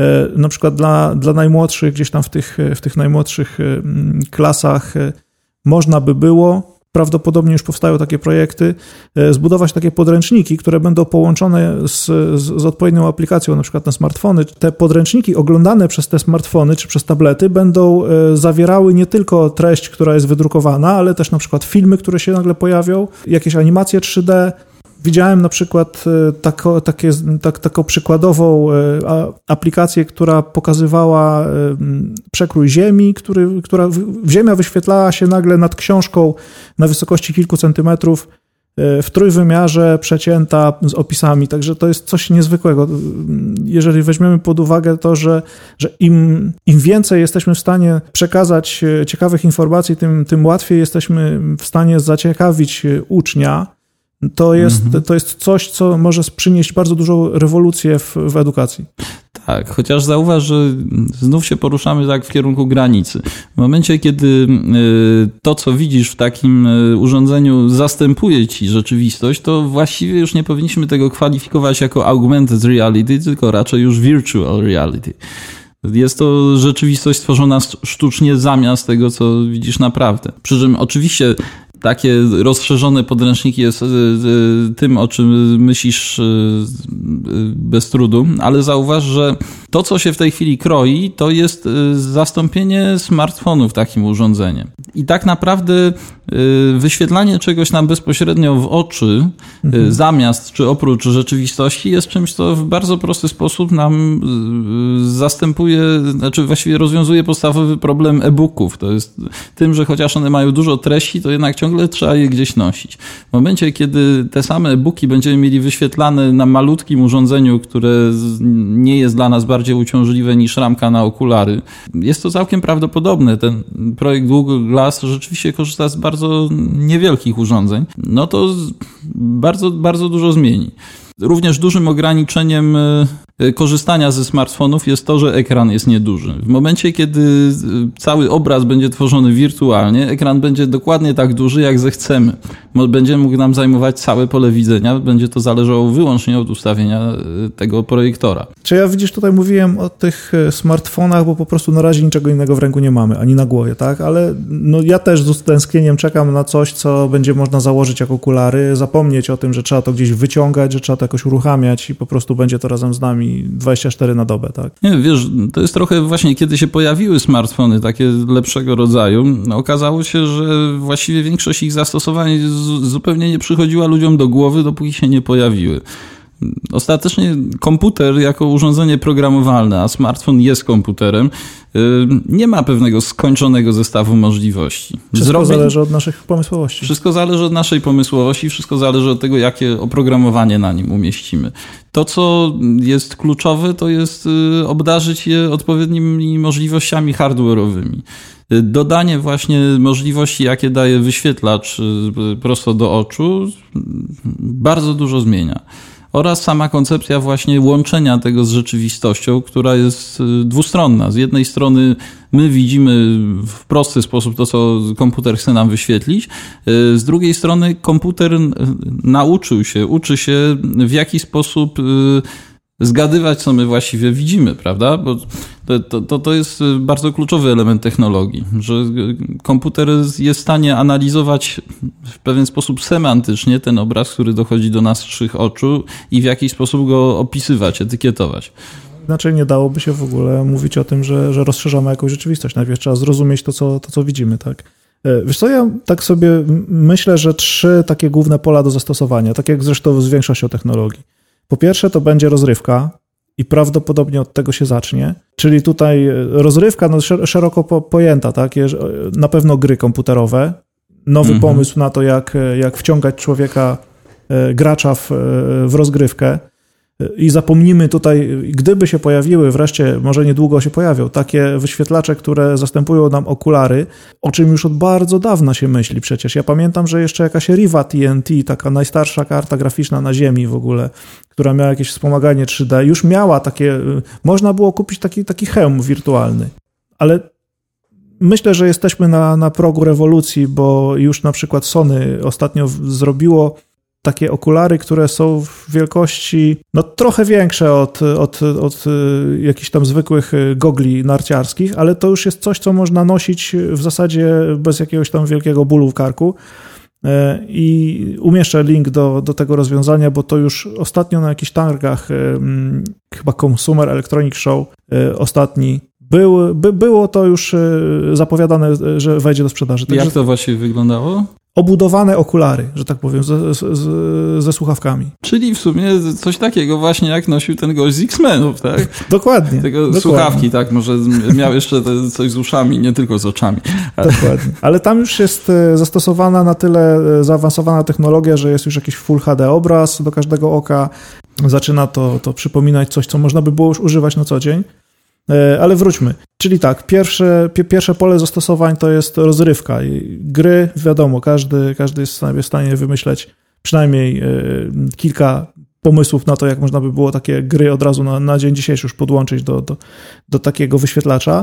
Na przykład dla, dla najmłodszych, gdzieś tam w tych, w tych najmłodszych klasach można by było, prawdopodobnie już powstają takie projekty, zbudować takie podręczniki, które będą połączone z, z, z odpowiednią aplikacją, na przykład na smartfony. Te podręczniki oglądane przez te smartfony czy przez tablety będą zawierały nie tylko treść, która jest wydrukowana, ale też na przykład filmy, które się nagle pojawią, jakieś animacje trzy D. Widziałem na przykład tako, takie, tak, taką przykładową aplikację, która pokazywała przekrój Ziemi, który, która Ziemia wyświetlała się nagle nad książką na wysokości kilku centymetrów w trójwymiarze, przecięta z opisami. Także to jest coś niezwykłego. Jeżeli weźmiemy pod uwagę to, że, że im, im więcej jesteśmy w stanie przekazać ciekawych informacji, tym, tym łatwiej jesteśmy w stanie zaciekawić ucznia. To jest, mhm. to jest coś, co może przynieść bardzo dużą rewolucję w, w edukacji. Tak, chociaż zauważ, że znów się poruszamy tak w kierunku granicy. W momencie, kiedy to, co widzisz w takim urządzeniu, zastępuje ci rzeczywistość, to właściwie już nie powinniśmy tego kwalifikować jako augmented reality, tylko raczej już virtual reality. Jest to rzeczywistość stworzona sztucznie zamiast tego, co widzisz naprawdę. Przy czym oczywiście takie rozszerzone podręczniki jest tym, o czym myślisz bez trudu, ale zauważ, że to, co się w tej chwili kroi, to jest zastąpienie smartfonów takim urządzeniem. I tak naprawdę wyświetlanie czegoś nam bezpośrednio w oczy, mhm. zamiast czy oprócz rzeczywistości, jest czymś, co w bardzo prosty sposób nam zastępuje, znaczy właściwie rozwiązuje podstawowy problem e-booków. To jest tym, że chociaż one mają dużo treści, to jednak ciągle trzeba je gdzieś nosić. W momencie, kiedy te same e-booki będziemy mieli wyświetlane na malutkim urządzeniu, które nie jest dla nas bardziej uciążliwe niż ramka na okulary, jest to całkiem prawdopodobne. Ten projekt Google Glass rzeczywiście korzysta z bardzo niewielkich urządzeń. No to bardzo, bardzo dużo zmieni. Również dużym ograniczeniem korzystania ze smartfonów jest to, że ekran jest nieduży. W momencie, kiedy cały obraz będzie tworzony wirtualnie, ekran będzie dokładnie tak duży, jak zechcemy. Będzie mógł nam zajmować całe pole widzenia, będzie to zależało wyłącznie od ustawienia tego projektora. Czy ja widzisz, tutaj mówiłem o tych smartfonach, bo po prostu na razie niczego innego w ręku nie mamy, ani na głowie, tak? Ale no ja też z utęsknieniem czekam na coś, co będzie można założyć jako okulary, zapomnieć o tym, że trzeba to gdzieś wyciągać, że trzeba to jakoś uruchamiać i po prostu będzie to razem z nami dwadzieścia cztery na dobę, tak? Nie, wiesz, to jest trochę właśnie, kiedy się pojawiły smartfony takie lepszego rodzaju, okazało się, że właściwie większość ich zastosowań zupełnie nie przychodziła ludziom do głowy, dopóki się nie pojawiły. Ostatecznie komputer jako urządzenie programowalne, a smartfon jest komputerem, nie ma pewnego skończonego zestawu możliwości. Wszystko Zrobię... zależy od naszych pomysłowości. Wszystko zależy od naszej pomysłowości, wszystko zależy od tego, jakie oprogramowanie na nim umieścimy. To, co jest kluczowe, to jest obdarzyć je odpowiednimi możliwościami hardware'owymi. Dodanie właśnie możliwości, jakie daje wyświetlacz prosto do oczu, bardzo dużo zmienia. Oraz sama koncepcja właśnie łączenia tego z rzeczywistością, która jest dwustronna. Z jednej strony my widzimy w prosty sposób to, co komputer chce nam wyświetlić. Z drugiej strony komputer nauczył się, uczy się w jaki sposób zgadywać, co my właściwie widzimy, prawda? Bo to, to, to jest bardzo kluczowy element technologii, że komputer jest w stanie analizować w pewien sposób semantycznie ten obraz, który dochodzi do naszych oczu i w jakiś sposób go opisywać, etykietować. Inaczej nie dałoby się w ogóle mówić o tym, że, że rozszerzamy jakąś rzeczywistość. Najpierw trzeba zrozumieć to co, to, co widzimy, tak? Wiesz co, ja tak sobie myślę, że trzy takie główne pola do zastosowania, tak jak zresztą z większością technologii. Po pierwsze to będzie rozrywka i prawdopodobnie od tego się zacznie, czyli tutaj rozrywka no, szeroko pojęta, tak? Na pewno gry komputerowe, nowy mhm. pomysł na to, jak, jak wciągać człowieka, gracza w, w rozgrywkę i zapomnimy tutaj, gdyby się pojawiły, wreszcie może niedługo się pojawią, takie wyświetlacze, które zastępują nam okulary, o czym już od bardzo dawna się myśli przecież. Ja pamiętam, że jeszcze jakaś Riva T N T, taka najstarsza karta graficzna na ziemi w ogóle, która miała jakieś wspomaganie trzy D, już miała takie, można było kupić taki, taki hełm wirtualny, ale myślę, że jesteśmy na, na progu rewolucji, bo już na przykład Sony ostatnio zrobiło takie okulary, które są w wielkości no trochę większe od, od, od jakichś tam zwykłych gogli narciarskich, ale to już jest coś, co można nosić w zasadzie bez jakiegoś tam wielkiego bólu w karku. I umieszczę link do, do tego rozwiązania, bo to już ostatnio na jakichś targach, chyba Consumer Electronic Show ostatni, był, by, było to już zapowiadane, że wejdzie do sprzedaży. Jak Także to właściwie wyglądało? Obudowane okulary, że tak powiem, ze, ze, ze słuchawkami. Czyli w sumie coś takiego właśnie jak nosił ten gość z X-Menów, tak? Dokładnie. Tego dokładnie. Słuchawki, tak? Może miał jeszcze coś z uszami, nie tylko z oczami. Dokładnie. Ale tam już jest zastosowana na tyle zaawansowana technologia, że jest już jakiś Full H D obraz do każdego oka. Zaczyna to, to przypominać coś, co można by było już używać na co dzień. Ale wróćmy. Czyli tak, pierwsze, pierwsze pole zastosowań to jest rozrywka. Gry, wiadomo, każdy, każdy jest w stanie wymyśleć przynajmniej kilka pomysłów na to, jak można by było takie gry od razu na, na dzień dzisiejszy już podłączyć do, do, do takiego wyświetlacza.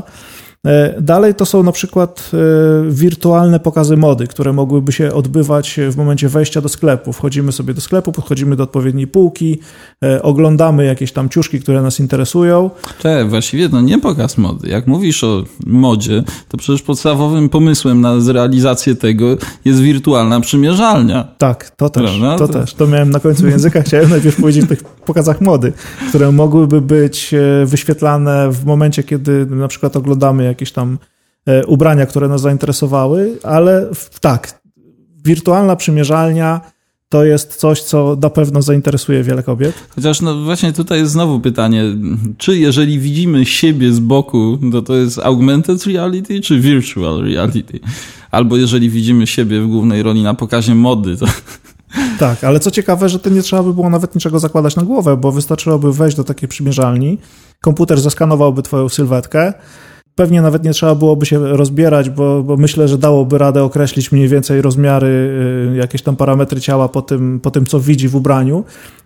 Dalej to są na przykład wirtualne pokazy mody, które mogłyby się odbywać w momencie wejścia do sklepu. Wchodzimy sobie do sklepu, podchodzimy do odpowiedniej półki, oglądamy jakieś tam ciuszki, które nas interesują. Tak, właściwie to nie pokaz mody. Jak mówisz o modzie, to przecież podstawowym pomysłem na zrealizację tego jest wirtualna przymierzalnia. Tak, to też, Prawda? to też. To miałem na końcu języka, chciałem najpierw powiedzieć o tych pokazach mody, które mogłyby być wyświetlane w momencie, kiedy na przykład oglądamy jakieś tam ubrania, które nas zainteresowały, ale tak, wirtualna przymierzalnia to jest coś, co na pewno zainteresuje wiele kobiet. Chociaż no właśnie tutaj jest znowu pytanie, czy jeżeli widzimy siebie z boku, to to jest augmented reality, czy virtual reality? Albo jeżeli widzimy siebie w głównej roli na pokazie mody, to... Tak, ale co ciekawe, że to nie trzeba by było nawet niczego zakładać na głowę, bo wystarczyłoby wejść do takiej przymierzalni, komputer zaskanowałby twoją sylwetkę, pewnie nawet nie trzeba byłoby się rozbierać, bo, bo myślę, że dałoby radę określić mniej więcej rozmiary, jakieś tam parametry ciała po tym, po tym co widzi w ubraniu.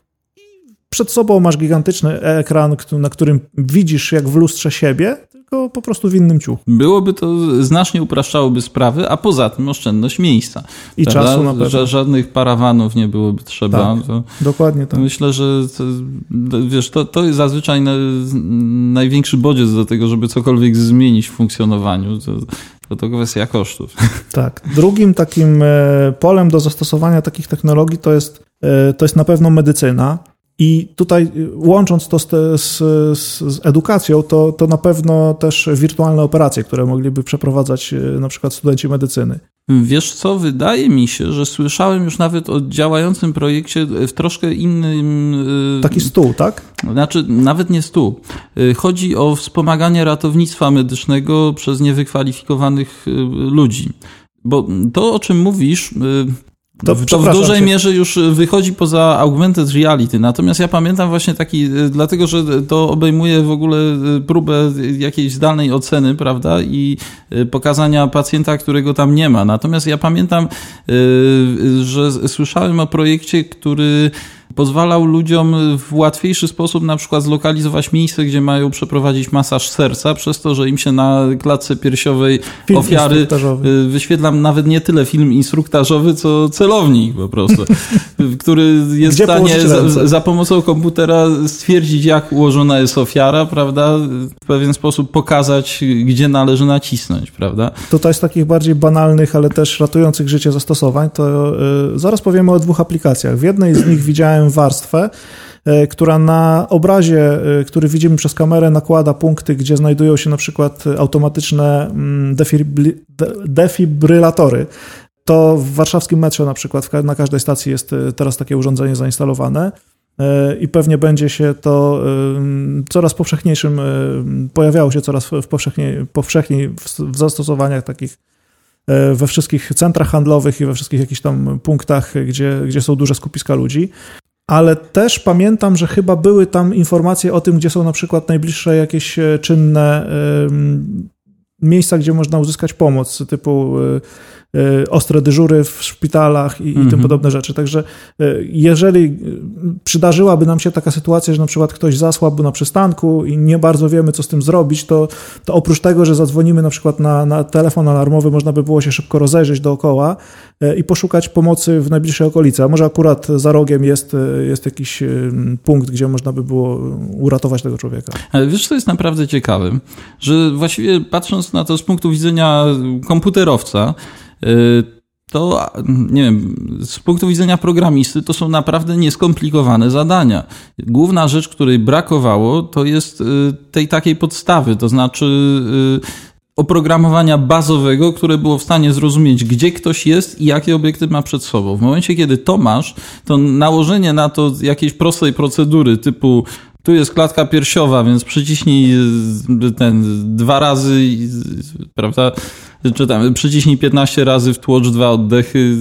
Przed sobą masz gigantyczny ekran, na którym widzisz jak w lustrze siebie, tylko po prostu w innym ciuchu. Byłoby to, znacznie upraszczałoby sprawy, a poza tym oszczędność miejsca. I prawda? Czasu na pewno. Żadnych parawanów nie byłoby trzeba. Tak, to dokładnie tak. Myślę, że to, wiesz, to, to jest zazwyczaj na, największy bodziec do tego, żeby cokolwiek zmienić w funkcjonowaniu. To, to, to kwestia kosztów. Tak. Drugim takim polem do zastosowania takich technologii to jest, to jest na pewno medycyna. I tutaj łącząc to z, z, z edukacją, to, to na pewno też wirtualne operacje, które mogliby przeprowadzać na przykład studenci medycyny. Wiesz co, wydaje mi się, że słyszałem już nawet o działającym projekcie w troszkę innym... Taki stół, tak? Znaczy, nawet nie stół. Chodzi o wspomaganie ratownictwa medycznego przez niewykwalifikowanych ludzi. Bo to, o czym mówisz... To, to w dużej cię. mierze już wychodzi poza augmented reality. Natomiast ja pamiętam właśnie taki, dlatego że to obejmuje w ogóle próbę jakiejś zdalnej oceny, prawda, i pokazania pacjenta, którego tam nie ma. Natomiast ja pamiętam, że słyszałem o projekcie, który pozwalał ludziom w łatwiejszy sposób na przykład zlokalizować miejsce, gdzie mają przeprowadzić masaż serca, przez to, że im się na klatce piersiowej film ofiary wyświetla nawet nie tyle film instruktażowy, co celownik po prostu, który jest gdzie w stanie za, za pomocą komputera stwierdzić, jak ułożona jest ofiara, prawda, w pewien sposób pokazać, gdzie należy nacisnąć, prawda. Tutaj z takich bardziej banalnych, ale też ratujących życie zastosowań, to yy, zaraz powiemy o dwóch aplikacjach. W jednej z nich widziałem warstwę, która na obrazie, który widzimy przez kamerę, nakłada punkty, gdzie znajdują się na przykład automatyczne defibry, defibrylatory. To w warszawskim metrze na przykład na każdej stacji jest teraz takie urządzenie zainstalowane i pewnie będzie się to coraz powszechniejszym, pojawiało się coraz w powszechniej, powszechniej w zastosowaniach takich we wszystkich centrach handlowych i we wszystkich jakichś tam punktach, gdzie, gdzie są duże skupiska ludzi. Ale też pamiętam, że chyba były tam informacje o tym, gdzie są na przykład najbliższe jakieś czynne y, miejsca, gdzie można uzyskać pomoc, typu y, y, ostre dyżury w szpitalach i, mm-hmm. i tym podobne rzeczy. Także y, jeżeli przydarzyłaby nam się taka sytuacja, że na przykład ktoś zasłabł na przystanku i nie bardzo wiemy, co z tym zrobić, to, to oprócz tego, że zadzwonimy na przykład na, na telefon alarmowy, można by było się szybko rozejrzeć dookoła i poszukać pomocy w najbliższej okolicy. A może akurat za rogiem jest, jest jakiś punkt, gdzie można by było uratować tego człowieka. Ale wiesz, co jest naprawdę ciekawe? Że właściwie patrząc na to z punktu widzenia komputerowca, to, nie wiem, z punktu widzenia programisty to są naprawdę nieskomplikowane zadania. Główna rzecz, której brakowało, to jest tej takiej podstawy, to znaczy oprogramowania bazowego, które było w stanie zrozumieć, gdzie ktoś jest i jakie obiekty ma przed sobą. W momencie, kiedy to masz, to nałożenie na to jakiejś prostej procedury typu tu jest klatka piersiowa, więc przyciśnij ten dwa razy, prawda, czy tam przyciśnij piętnaście razy, wtłocz dwa oddechy,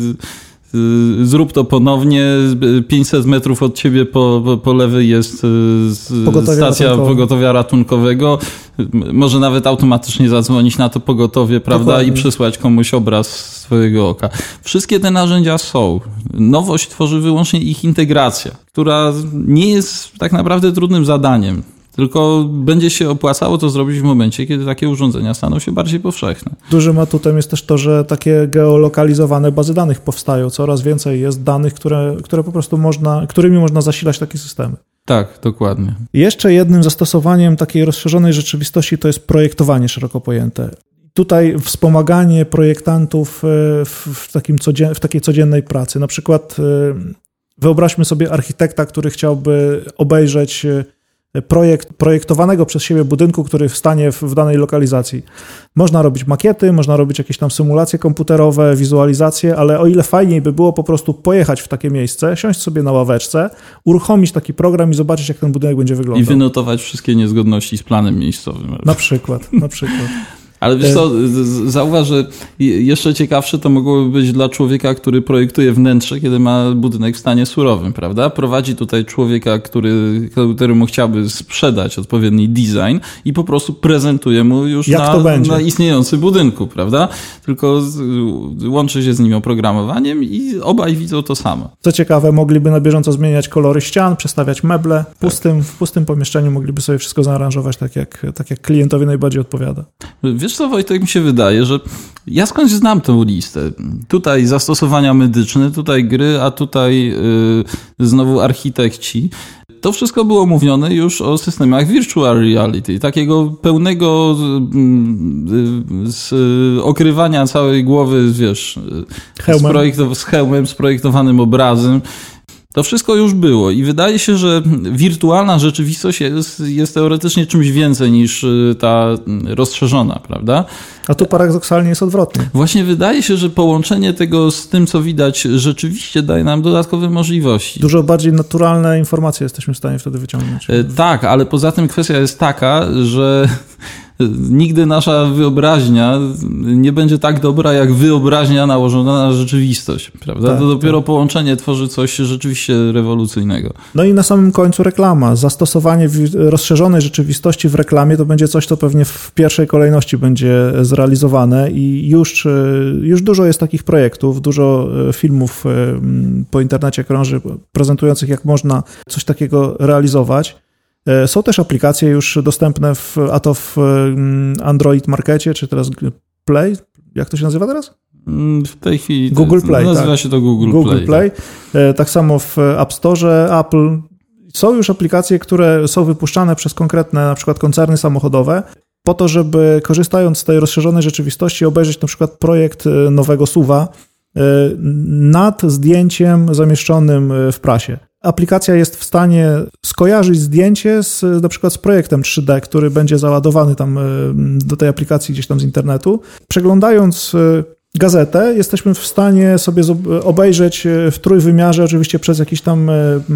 zrób to ponownie, pięćset metrów od ciebie po, po, po lewej jest pogotowia stacja ratunkowe. pogotowia ratunkowego, może nawet automatycznie zadzwonić na to pogotowie, prawda, dokładnie. I przysłać komuś obraz swojego oka. Wszystkie te narzędzia są. Nowość tworzy wyłącznie ich integracja, która nie jest tak naprawdę trudnym zadaniem. Tylko będzie się opłacało to zrobić w momencie, kiedy takie urządzenia staną się bardziej powszechne. Dużym atutem jest też to, że takie geolokalizowane bazy danych powstają. Coraz więcej jest danych, które, które po prostu można, którymi można zasilać takie systemy. Tak, dokładnie. Jeszcze jednym zastosowaniem takiej rozszerzonej rzeczywistości to jest projektowanie szeroko pojęte. Tutaj wspomaganie projektantów w, w, takim codzien, w takiej codziennej pracy. Na przykład wyobraźmy sobie architekta, który chciałby obejrzeć projekt projektowanego przez siebie budynku, który wstanie w, w danej lokalizacji. Można robić makiety, można robić jakieś tam symulacje komputerowe, wizualizacje, ale o ile fajniej by było po prostu pojechać w takie miejsce, siąść sobie na ławeczce, uruchomić taki program i zobaczyć, jak ten budynek będzie wyglądał. I wynotować wszystkie niezgodności z planem miejscowym. Na przykład, na przykład. Ale wiesz co, zauważ, że jeszcze ciekawsze to mogłoby być dla człowieka, który projektuje wnętrze, kiedy ma budynek w stanie surowym, prawda? Prowadzi tutaj człowieka, który, któremu chciałby sprzedać odpowiedni design i po prostu prezentuje mu już na, na istniejącym budynku, prawda? Tylko łączy się z nim oprogramowaniem i obaj widzą to samo. Co ciekawe, mogliby na bieżąco zmieniać kolory ścian, przestawiać meble. W pustym, w pustym pomieszczeniu mogliby sobie wszystko zaaranżować tak, jak, tak jak klientowi najbardziej odpowiada. Wiesz co, Wojtek, mi się wydaje, że ja skądś znam tę listę. Tutaj zastosowania medyczne, tutaj gry, a tutaj yy, znowu architekci. To wszystko było mówione już o systemach virtual reality, takiego pełnego yy, z, yy, okrywania całej głowy, wiesz, z, projektow- z hełmem, z projektowanym obrazem. To wszystko już było i wydaje się, że wirtualna rzeczywistość jest, jest teoretycznie czymś więcej niż ta rozszerzona, prawda? A tu paradoksalnie jest odwrotnie. Właśnie wydaje się, że połączenie tego z tym, co widać, rzeczywiście daje nam dodatkowe możliwości. Dużo bardziej naturalne informacje jesteśmy w stanie wtedy wyciągnąć. Tak, ale poza tym kwestia jest taka, że nigdy nasza wyobraźnia nie będzie tak dobra, jak wyobraźnia nałożona na rzeczywistość, prawda? Tak, to dopiero tak. Połączenie tworzy coś rzeczywiście rewolucyjnego. No i na samym końcu reklama. Zastosowanie rozszerzonej rzeczywistości w reklamie to będzie coś, co pewnie w pierwszej kolejności będzie zrealizowane i już, już dużo jest takich projektów, dużo filmów po internecie krąży prezentujących, jak można coś takiego realizować. Są też aplikacje już dostępne, w, a to w Android Markecie, czy teraz Play? Jak to się nazywa teraz? W tej chwili Google Play. Nazywa tak. się to Google, Google Play. Play. Tak. tak samo w App Store, Apple. Są już aplikacje, które są wypuszczane przez konkretne na przykład koncerny samochodowe po to, żeby korzystając z tej rozszerzonej rzeczywistości obejrzeć na przykład projekt nowego S U V-a nad zdjęciem zamieszczonym w prasie. Aplikacja jest w stanie skojarzyć zdjęcie z, na przykład z projektem trzy D, który będzie załadowany tam do tej aplikacji gdzieś tam z internetu. Przeglądając gazetę jesteśmy w stanie sobie obejrzeć w trójwymiarze, oczywiście przez jakiś tam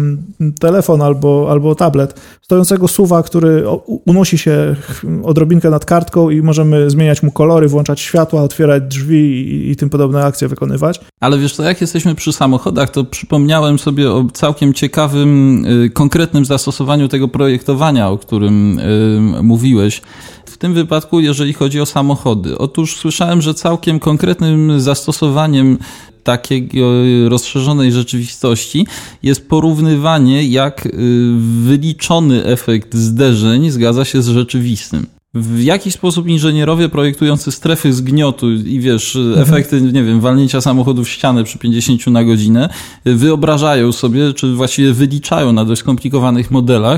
telefon albo, albo tablet, stojącego S U V-a, który unosi się odrobinkę nad kartką i możemy zmieniać mu kolory, włączać światła, otwierać drzwi i, i tym podobne akcje wykonywać. Ale wiesz co, jak jesteśmy przy samochodach, to przypomniałem sobie o całkiem ciekawym, konkretnym zastosowaniu tego projektowania, o którym y, mówiłeś. W tym wypadku, jeżeli chodzi o samochody. Otóż słyszałem, że całkiem konkretnym zastosowaniem takiej rozszerzonej rzeczywistości jest porównywanie, jak wyliczony efekt zderzeń zgadza się z rzeczywistym. W jaki sposób inżynierowie projektujący strefy zgniotu i wiesz, mhm. efekty, nie wiem, walnięcia samochodu w ścianę przy pięćdziesiąt na godzinę wyobrażają sobie, czy właściwie wyliczają na dość skomplikowanych modelach,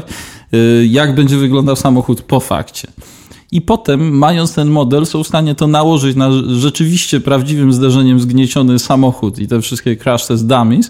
jak będzie wyglądał samochód po fakcie. I potem, mając ten model, są w stanie to nałożyć na rzeczywiście prawdziwym zderzeniem zgnieciony samochód i te wszystkie crash test dummies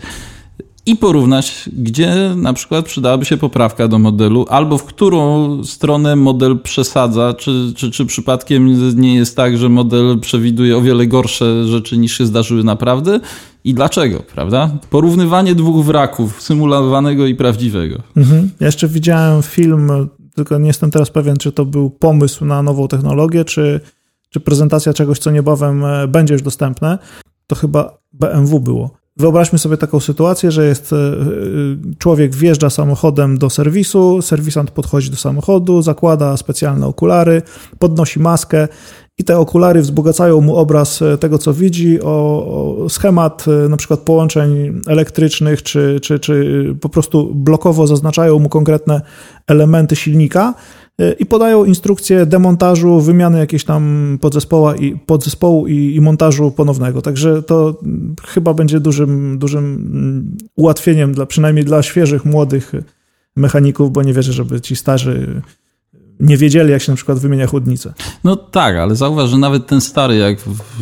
i porównać, gdzie na przykład przydałaby się poprawka do modelu, albo w którą stronę model przesadza, czy, czy, czy przypadkiem nie jest tak, że model przewiduje o wiele gorsze rzeczy niż się zdarzyły naprawdę i dlaczego, prawda? Porównywanie dwóch wraków, symulowanego i prawdziwego. Mhm. Ja jeszcze widziałem film, tylko nie jestem teraz pewien, czy to był pomysł na nową technologię, czy, czy prezentacja czegoś, co niebawem będzie już dostępne. To chyba B M W było. Wyobraźmy sobie taką sytuację, że jest człowiek wjeżdża samochodem do serwisu, serwisant podchodzi do samochodu, zakłada specjalne okulary, podnosi maskę i te okulary wzbogacają mu obraz tego, co widzi, o, o schemat na przykład połączeń elektrycznych, czy, czy, czy po prostu blokowo zaznaczają mu konkretne elementy silnika i podają instrukcję demontażu, wymiany jakiejś tam podzespoła i, podzespołu i, i montażu ponownego. Także to chyba będzie dużym, dużym ułatwieniem, dla, przynajmniej dla świeżych, młodych mechaników, bo nie wierzę, żeby ci starzy nie wiedzieli, jak się na przykład wymienia chłodnicę. No tak, ale zauważ, że nawet ten stary, jak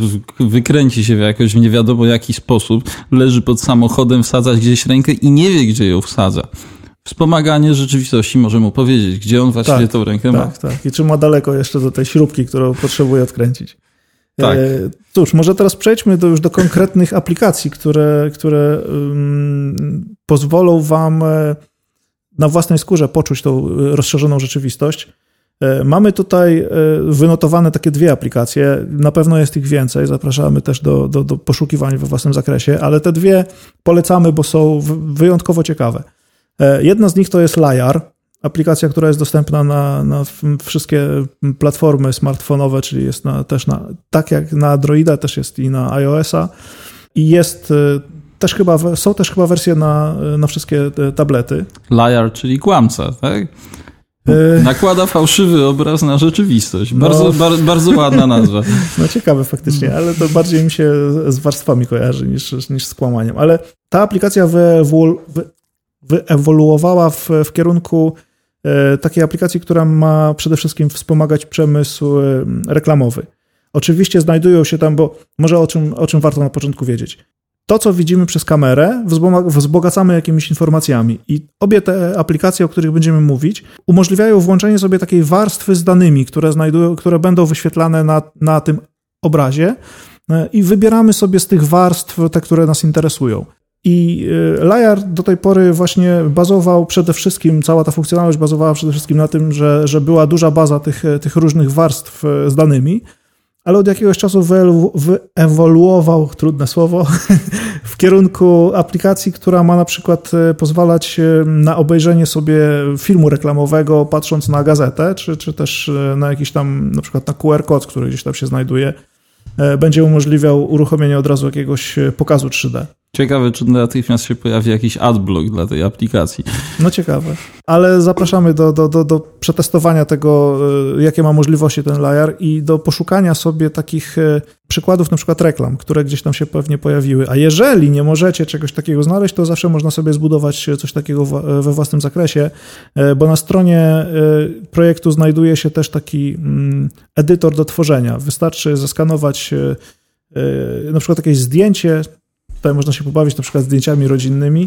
wykręci się w jakoś nie wiadomo jaki sposób, leży pod samochodem, wsadza gdzieś rękę i nie wie, gdzie ją wsadza. Wspomaganie rzeczywistości może mu powiedzieć, gdzie on właściwie tak, tą rękę tak, ma. Tak, tak. I czy ma daleko jeszcze do tej śrubki, którą potrzebuje odkręcić. Tak. E, cóż, może teraz przejdźmy do, już do konkretnych aplikacji, które, które um, pozwolą wam na własnej skórze poczuć tą rozszerzoną rzeczywistość. E, mamy tutaj e, wynotowane takie dwie aplikacje. Na pewno jest ich więcej. Zapraszamy też do, do, do poszukiwań we własnym zakresie, ale te dwie polecamy, bo są wyjątkowo ciekawe. Jedna z nich to jest Layar, aplikacja, która jest dostępna na, na wszystkie platformy smartfonowe, czyli jest na, też na, tak jak na Androida, też jest i na iOS-a i jest też chyba, są też chyba wersje na, na wszystkie tablety. Layar, czyli kłamca, tak? Nakłada fałszywy obraz na rzeczywistość. Bardzo, no, bar, bardzo ładna nazwa. No ciekawe faktycznie, ale to bardziej mi się z warstwami kojarzy niż, niż z kłamaniem. Ale ta aplikacja wyewolu, wy, wyewoluowała w, w kierunku e, takiej aplikacji, która ma przede wszystkim wspomagać przemysł reklamowy. Oczywiście znajdują się tam, bo może o czym, o czym warto na początku wiedzieć. to, co widzimy przez kamerę, wzbogacamy jakimiś informacjami. I obie te aplikacje, o których będziemy mówić, umożliwiają włączenie sobie takiej warstwy z danymi, które, znajdują, które będą wyświetlane na, na tym obrazie i wybieramy sobie z tych warstw te, które nas interesują. I Layar do tej pory właśnie bazował przede wszystkim, cała ta funkcjonalność bazowała przede wszystkim na tym, że, że była duża baza tych, tych różnych warstw z danymi, ale od jakiegoś czasu wyewoluował, trudne słowo, w kierunku aplikacji, która ma na przykład pozwalać na obejrzenie sobie filmu reklamowego, patrząc na gazetę, czy, czy też na jakiś tam, na przykład na Q R kod, który gdzieś tam się znajduje, będzie umożliwiał uruchomienie od razu jakiegoś pokazu trzy D. Ciekawe, czy natychmiast się pojawi jakiś adblock dla tej aplikacji. No ciekawe. Ale zapraszamy do, do, do, do przetestowania tego, jakie ma możliwości ten Layar i do poszukania sobie takich przykładów na przykład reklam, które gdzieś tam się pewnie pojawiły. A jeżeli nie możecie czegoś takiego znaleźć, to zawsze można sobie zbudować coś takiego we własnym zakresie, bo na stronie projektu znajduje się też taki edytor do tworzenia. Wystarczy zeskanować na przykład jakieś zdjęcie. Tutaj można się pobawić na przykład zdjęciami rodzinnymi,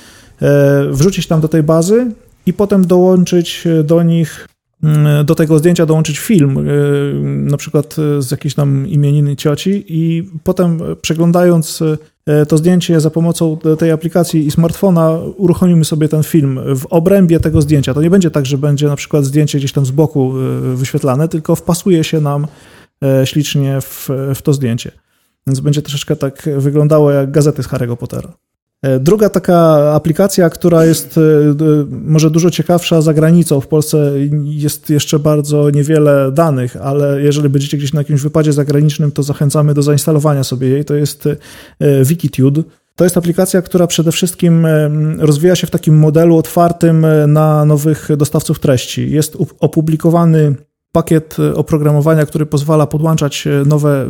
wrzucić tam do tej bazy i potem dołączyć do nich, do tego zdjęcia dołączyć film, na przykład z jakiejś tam imieniny cioci i potem przeglądając to zdjęcie za pomocą tej aplikacji i smartfona uruchomimy sobie ten film w obrębie tego zdjęcia. To nie będzie tak, że będzie na przykład zdjęcie gdzieś tam z boku wyświetlane, tylko wpasuje się nam ślicznie w, w to zdjęcie. Więc będzie troszeczkę tak wyglądało jak gazety z Harry'ego Pottera. Druga taka aplikacja, która jest może dużo ciekawsza za granicą, w Polsce jest jeszcze bardzo niewiele danych, ale jeżeli będziecie gdzieś na jakimś wypadzie zagranicznym, to zachęcamy do zainstalowania sobie jej, to jest Wikitude. To jest aplikacja, która przede wszystkim rozwija się w takim modelu otwartym na nowych dostawców treści. Jest opublikowany pakiet oprogramowania, który pozwala podłączać nowe,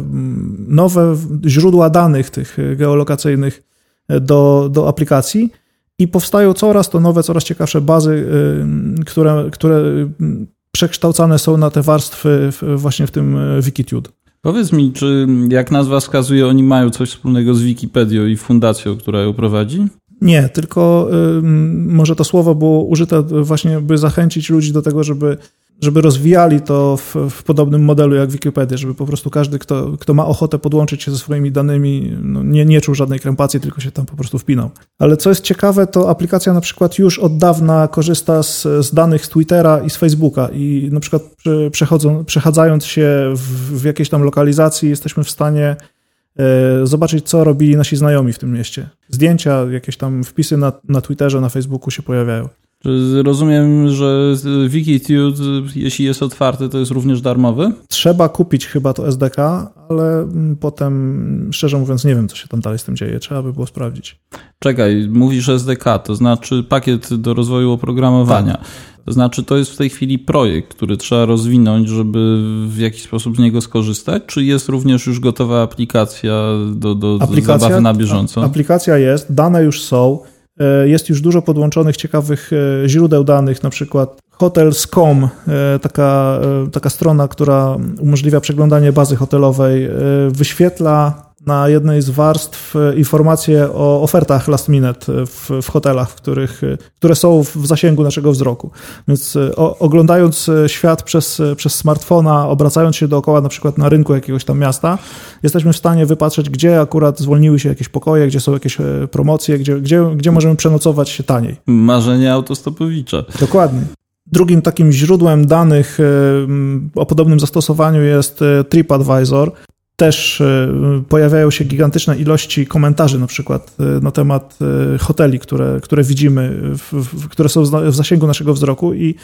nowe źródła danych tych geolokacyjnych do, do aplikacji i powstają coraz to nowe, coraz ciekawsze bazy, które, które przekształcane są na te warstwy właśnie w tym Wikitude. Powiedz mi, czy jak nazwa wskazuje, oni mają coś wspólnego z Wikipedią i fundacją, która ją prowadzi? Nie, tylko y, może to słowo było użyte właśnie, by zachęcić ludzi do tego, żeby, żeby rozwijali to w, w podobnym modelu jak Wikipedia, żeby po prostu każdy, kto, kto ma ochotę podłączyć się ze swoimi danymi, no nie, nie czuł żadnej krępacji, tylko się tam po prostu wpinał. Ale co jest ciekawe, to aplikacja na przykład już od dawna korzysta z, z danych z Twittera i z Facebooka i na przykład przechodzą, przechadzając się w, w jakiejś tam lokalizacji jesteśmy w stanie zobaczyć, co robili nasi znajomi w tym mieście. Zdjęcia, jakieś tam wpisy na, na Twitterze, na Facebooku się pojawiają. Rozumiem, że Wikitude, jeśli jest otwarty, to jest również darmowy? Trzeba kupić chyba to S D K, ale potem, szczerze mówiąc, nie wiem, co się tam dalej z tym dzieje. Trzeba by było sprawdzić. Czekaj, mówisz S D K, to znaczy pakiet do rozwoju oprogramowania. Tak. To znaczy, to jest w tej chwili projekt, który trzeba rozwinąć, żeby w jakiś sposób z niego skorzystać? Czy jest również już gotowa aplikacja do, do, aplikacja, do zabawy na bieżąco? Aplikacja jest, dane już są. Jest już dużo podłączonych ciekawych źródeł danych, na przykład hotels kropka com, taka, taka strona, która umożliwia przeglądanie bazy hotelowej, wyświetla na jednej z warstw informacje o ofertach last minute w, w hotelach, w których, które są w zasięgu naszego wzroku. Więc o, oglądając świat przez, przez smartfona, obracając się dookoła na przykład na rynku jakiegoś tam miasta, jesteśmy w stanie wypatrzeć, gdzie akurat zwolniły się jakieś pokoje, gdzie są jakieś promocje, gdzie, gdzie, gdzie możemy przenocować się taniej. Marzenia autostopowicza. Dokładnie. Drugim takim źródłem danych o podobnym zastosowaniu jest TripAdvisor. Też pojawiają się gigantyczne ilości komentarzy na przykład na temat hoteli, które, które widzimy, w, w, które są w zasięgu naszego wzroku i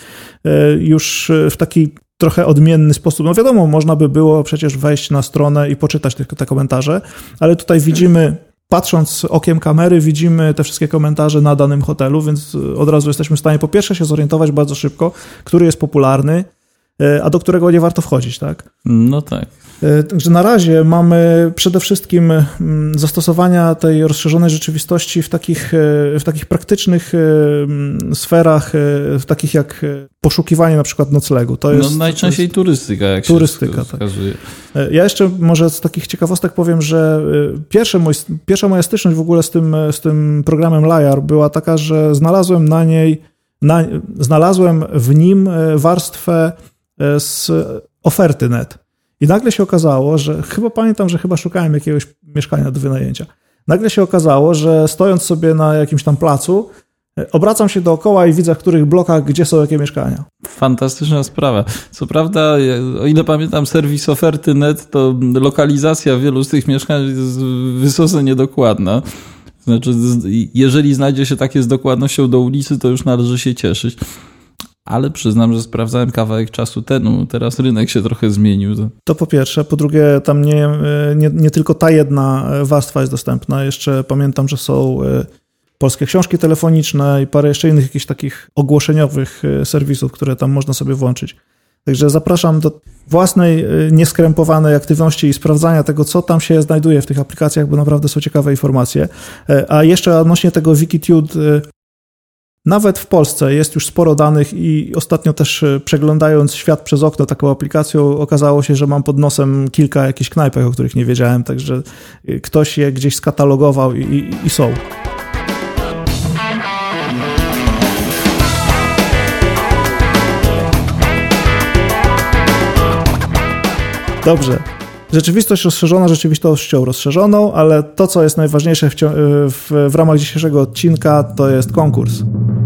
już w taki trochę odmienny sposób. No wiadomo, można by było przecież wejść na stronę i poczytać te, te komentarze, ale tutaj widzimy, patrząc okiem kamery, widzimy te wszystkie komentarze na danym hotelu, więc od razu jesteśmy w stanie po pierwsze się zorientować bardzo szybko, który jest popularny, a do którego nie warto wchodzić, tak? No tak. Także na razie mamy przede wszystkim zastosowania tej rozszerzonej rzeczywistości w takich, w takich praktycznych sferach, w takich jak poszukiwanie na przykład noclegu. To jest, no najczęściej to jest turystyka, jak turystyka, się wskazuje. Tak. Ja jeszcze może z takich ciekawostek powiem, że pierwsze mój, pierwsza moja styczność w ogóle z tym, z tym programem Layar była taka, że znalazłem na niej, na, znalazłem w nim warstwę z oferty kropka net. I nagle się okazało, że chyba pamiętam, że chyba szukałem jakiegoś mieszkania do wynajęcia. Nagle się okazało, że stojąc sobie na jakimś tam placu, obracam się dookoła i widzę, w których blokach, gdzie są jakie mieszkania. Fantastyczna sprawa. Co prawda, o ile pamiętam serwis oferty kropka net, to lokalizacja wielu z tych mieszkań jest wysoce niedokładna. Znaczy, jeżeli znajdzie się takie z dokładnością do ulicy, to już należy się cieszyć. Ale przyznam, że sprawdzałem kawałek czasu temu. Teraz rynek się trochę zmienił. To po pierwsze. Po drugie, tam nie, nie, nie tylko ta jedna warstwa jest dostępna. Jeszcze pamiętam, że są polskie książki telefoniczne i parę jeszcze innych jakichś takich ogłoszeniowych serwisów, które tam można sobie włączyć. Także zapraszam do własnej, nieskrępowanej aktywności i sprawdzania tego, co tam się znajduje w tych aplikacjach, bo naprawdę są ciekawe informacje. A jeszcze odnośnie tego Wikitude, nawet w Polsce jest już sporo danych i ostatnio też przeglądając świat przez okno taką aplikacją okazało się, że mam pod nosem kilka jakichś knajpek, o których nie wiedziałem, także ktoś je gdzieś skatalogował i, i, i są. Dobrze. Rzeczywistość rozszerzona rzeczywistością rozszerzoną, ale to, co jest najważniejsze w, w, w ramach dzisiejszego odcinka, to jest konkurs.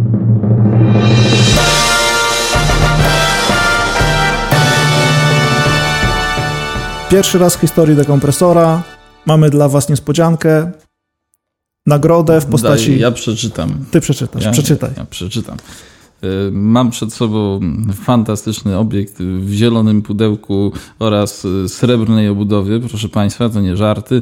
Pierwszy raz w historii dekompresora mamy dla was niespodziankę, nagrodę w postaci... Daj, ja przeczytam. Ty przeczytasz, ja, przeczytaj. Ja przeczytam. Mam przed sobą fantastyczny obiekt w zielonym pudełku oraz srebrnej obudowie. Proszę Państwa, to nie żarty.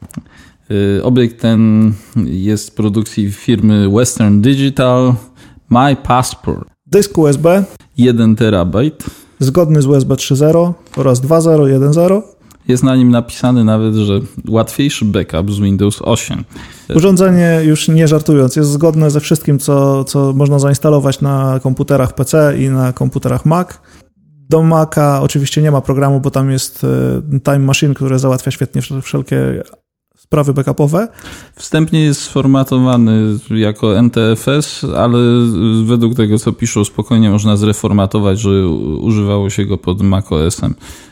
Obiekt ten jest z produkcji firmy Western Digital. My Passport. Dysk U S B. jeden terabajt. Zgodny z U S B trzy zero oraz dwa zero jeden zero. Jest na nim napisane nawet, że łatwiejszy backup z Windows osiem. Urządzenie, już nie żartując, jest zgodne ze wszystkim, co, co można zainstalować na komputerach P C i na komputerach Mac. Do Maca oczywiście nie ma programu, bo tam jest Time Machine, który załatwia świetnie wszelkie sprawy backupowe. Wstępnie jest sformatowany jako N T F S, ale według tego, co piszą, spokojnie można zreformatować, że używało się go pod macOS-em.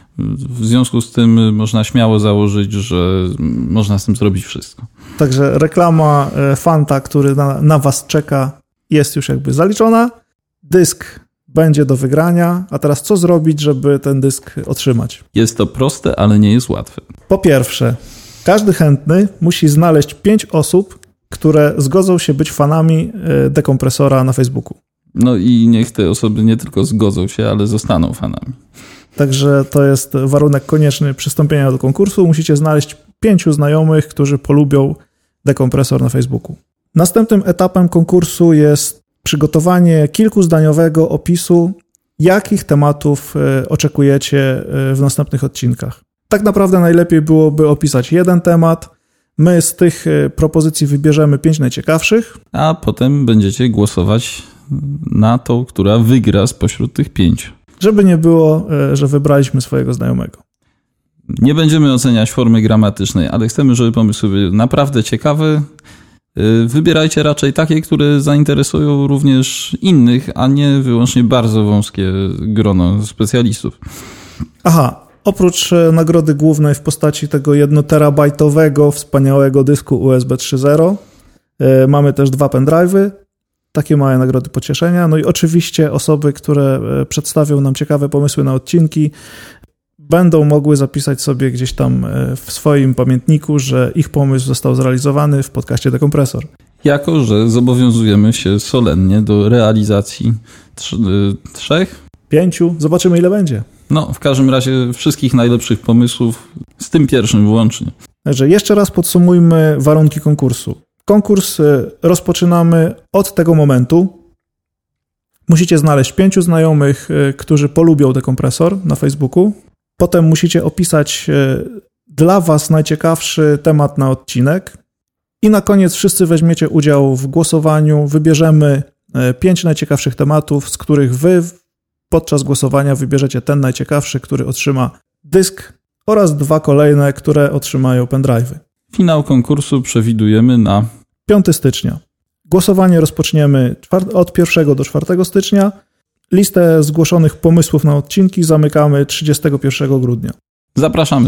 W związku z tym można śmiało założyć, że można z tym zrobić wszystko. Także reklama Fanta, który na, na was czeka, jest już jakby zaliczona. Dysk będzie do wygrania, a teraz co zrobić, żeby ten dysk otrzymać? Jest to proste, ale nie jest łatwe. Po pierwsze, każdy chętny musi znaleźć pięć osób, które zgodzą się być fanami dekompresora na Facebooku. No i niech te osoby nie tylko zgodzą się, ale zostaną fanami. Także to jest warunek konieczny przystąpienia do konkursu. Musicie znaleźć pięciu znajomych, którzy polubią dekompresor na Facebooku. Następnym etapem konkursu jest przygotowanie kilkuzdaniowego opisu, jakich tematów oczekujecie w następnych odcinkach. Tak naprawdę najlepiej byłoby opisać jeden temat. My z tych propozycji wybierzemy pięć najciekawszych. A potem będziecie głosować na tą, która wygra spośród tych pięciu. Żeby nie było, że wybraliśmy swojego znajomego. Nie będziemy oceniać formy gramatycznej, ale chcemy, żeby pomysły były naprawdę ciekawe. Wybierajcie raczej takie, które zainteresują również innych, a nie wyłącznie bardzo wąskie grono specjalistów. Aha, oprócz nagrody głównej w postaci tego jednoterabajtowego wspaniałego dysku U S B trzy zero mamy też dwa pendrive'y. Takie małe nagrody pocieszenia. No i oczywiście osoby, które przedstawią nam ciekawe pomysły na odcinki, będą mogły zapisać sobie gdzieś tam w swoim pamiętniku, że ich pomysł został zrealizowany w podcaście Dekompresor. Jako że zobowiązujemy się solennie do realizacji trz- trzech? Pięciu. Zobaczymy, ile będzie. No, w każdym razie wszystkich najlepszych pomysłów, z tym pierwszym włącznie. Także jeszcze raz podsumujmy warunki konkursu. Konkurs rozpoczynamy od tego momentu, Musicie znaleźć pięciu znajomych, którzy polubią dekompresor na Facebooku. Potem musicie opisać dla was najciekawszy temat na odcinek. I na koniec wszyscy weźmiecie udział w głosowaniu. Wybierzemy pięć najciekawszych tematów, z których wy podczas głosowania wybierzecie ten najciekawszy, który otrzyma dysk oraz dwa kolejne, które otrzymają pendrive'y. Finał konkursu przewidujemy na piątego stycznia. Głosowanie rozpoczniemy od pierwszego do czwartego stycznia. Listę zgłoszonych pomysłów na odcinki zamykamy trzydziestego pierwszego grudnia. Zapraszamy.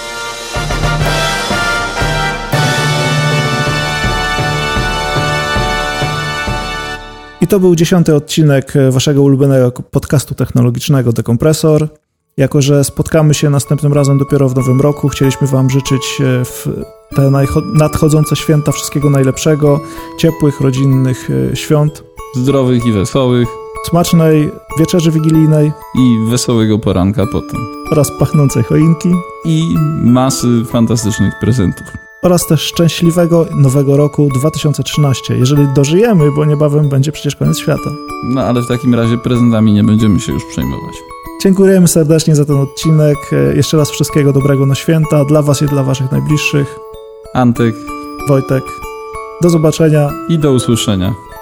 I to był dziesiąty odcinek waszego ulubionego podcastu technologicznego Dekompresor. Jako że spotkamy się następnym razem dopiero w nowym roku, chcieliśmy wam życzyć w te nadchodzące święta wszystkiego najlepszego, ciepłych, rodzinnych świąt. Zdrowych i wesołych. Smacznej wieczerzy wigilijnej. I wesołego poranka potem. Oraz pachnącej choinki. I masy fantastycznych prezentów. Oraz też szczęśliwego nowego roku dwa tysiące trzynastego, jeżeli dożyjemy, bo niebawem będzie przecież koniec świata. No ale w takim razie prezentami nie będziemy się już przejmować. Dziękujemy serdecznie za ten odcinek. Jeszcze raz wszystkiego dobrego na święta dla was i dla waszych najbliższych. Antek. Wojtek. Do zobaczenia. I do usłyszenia.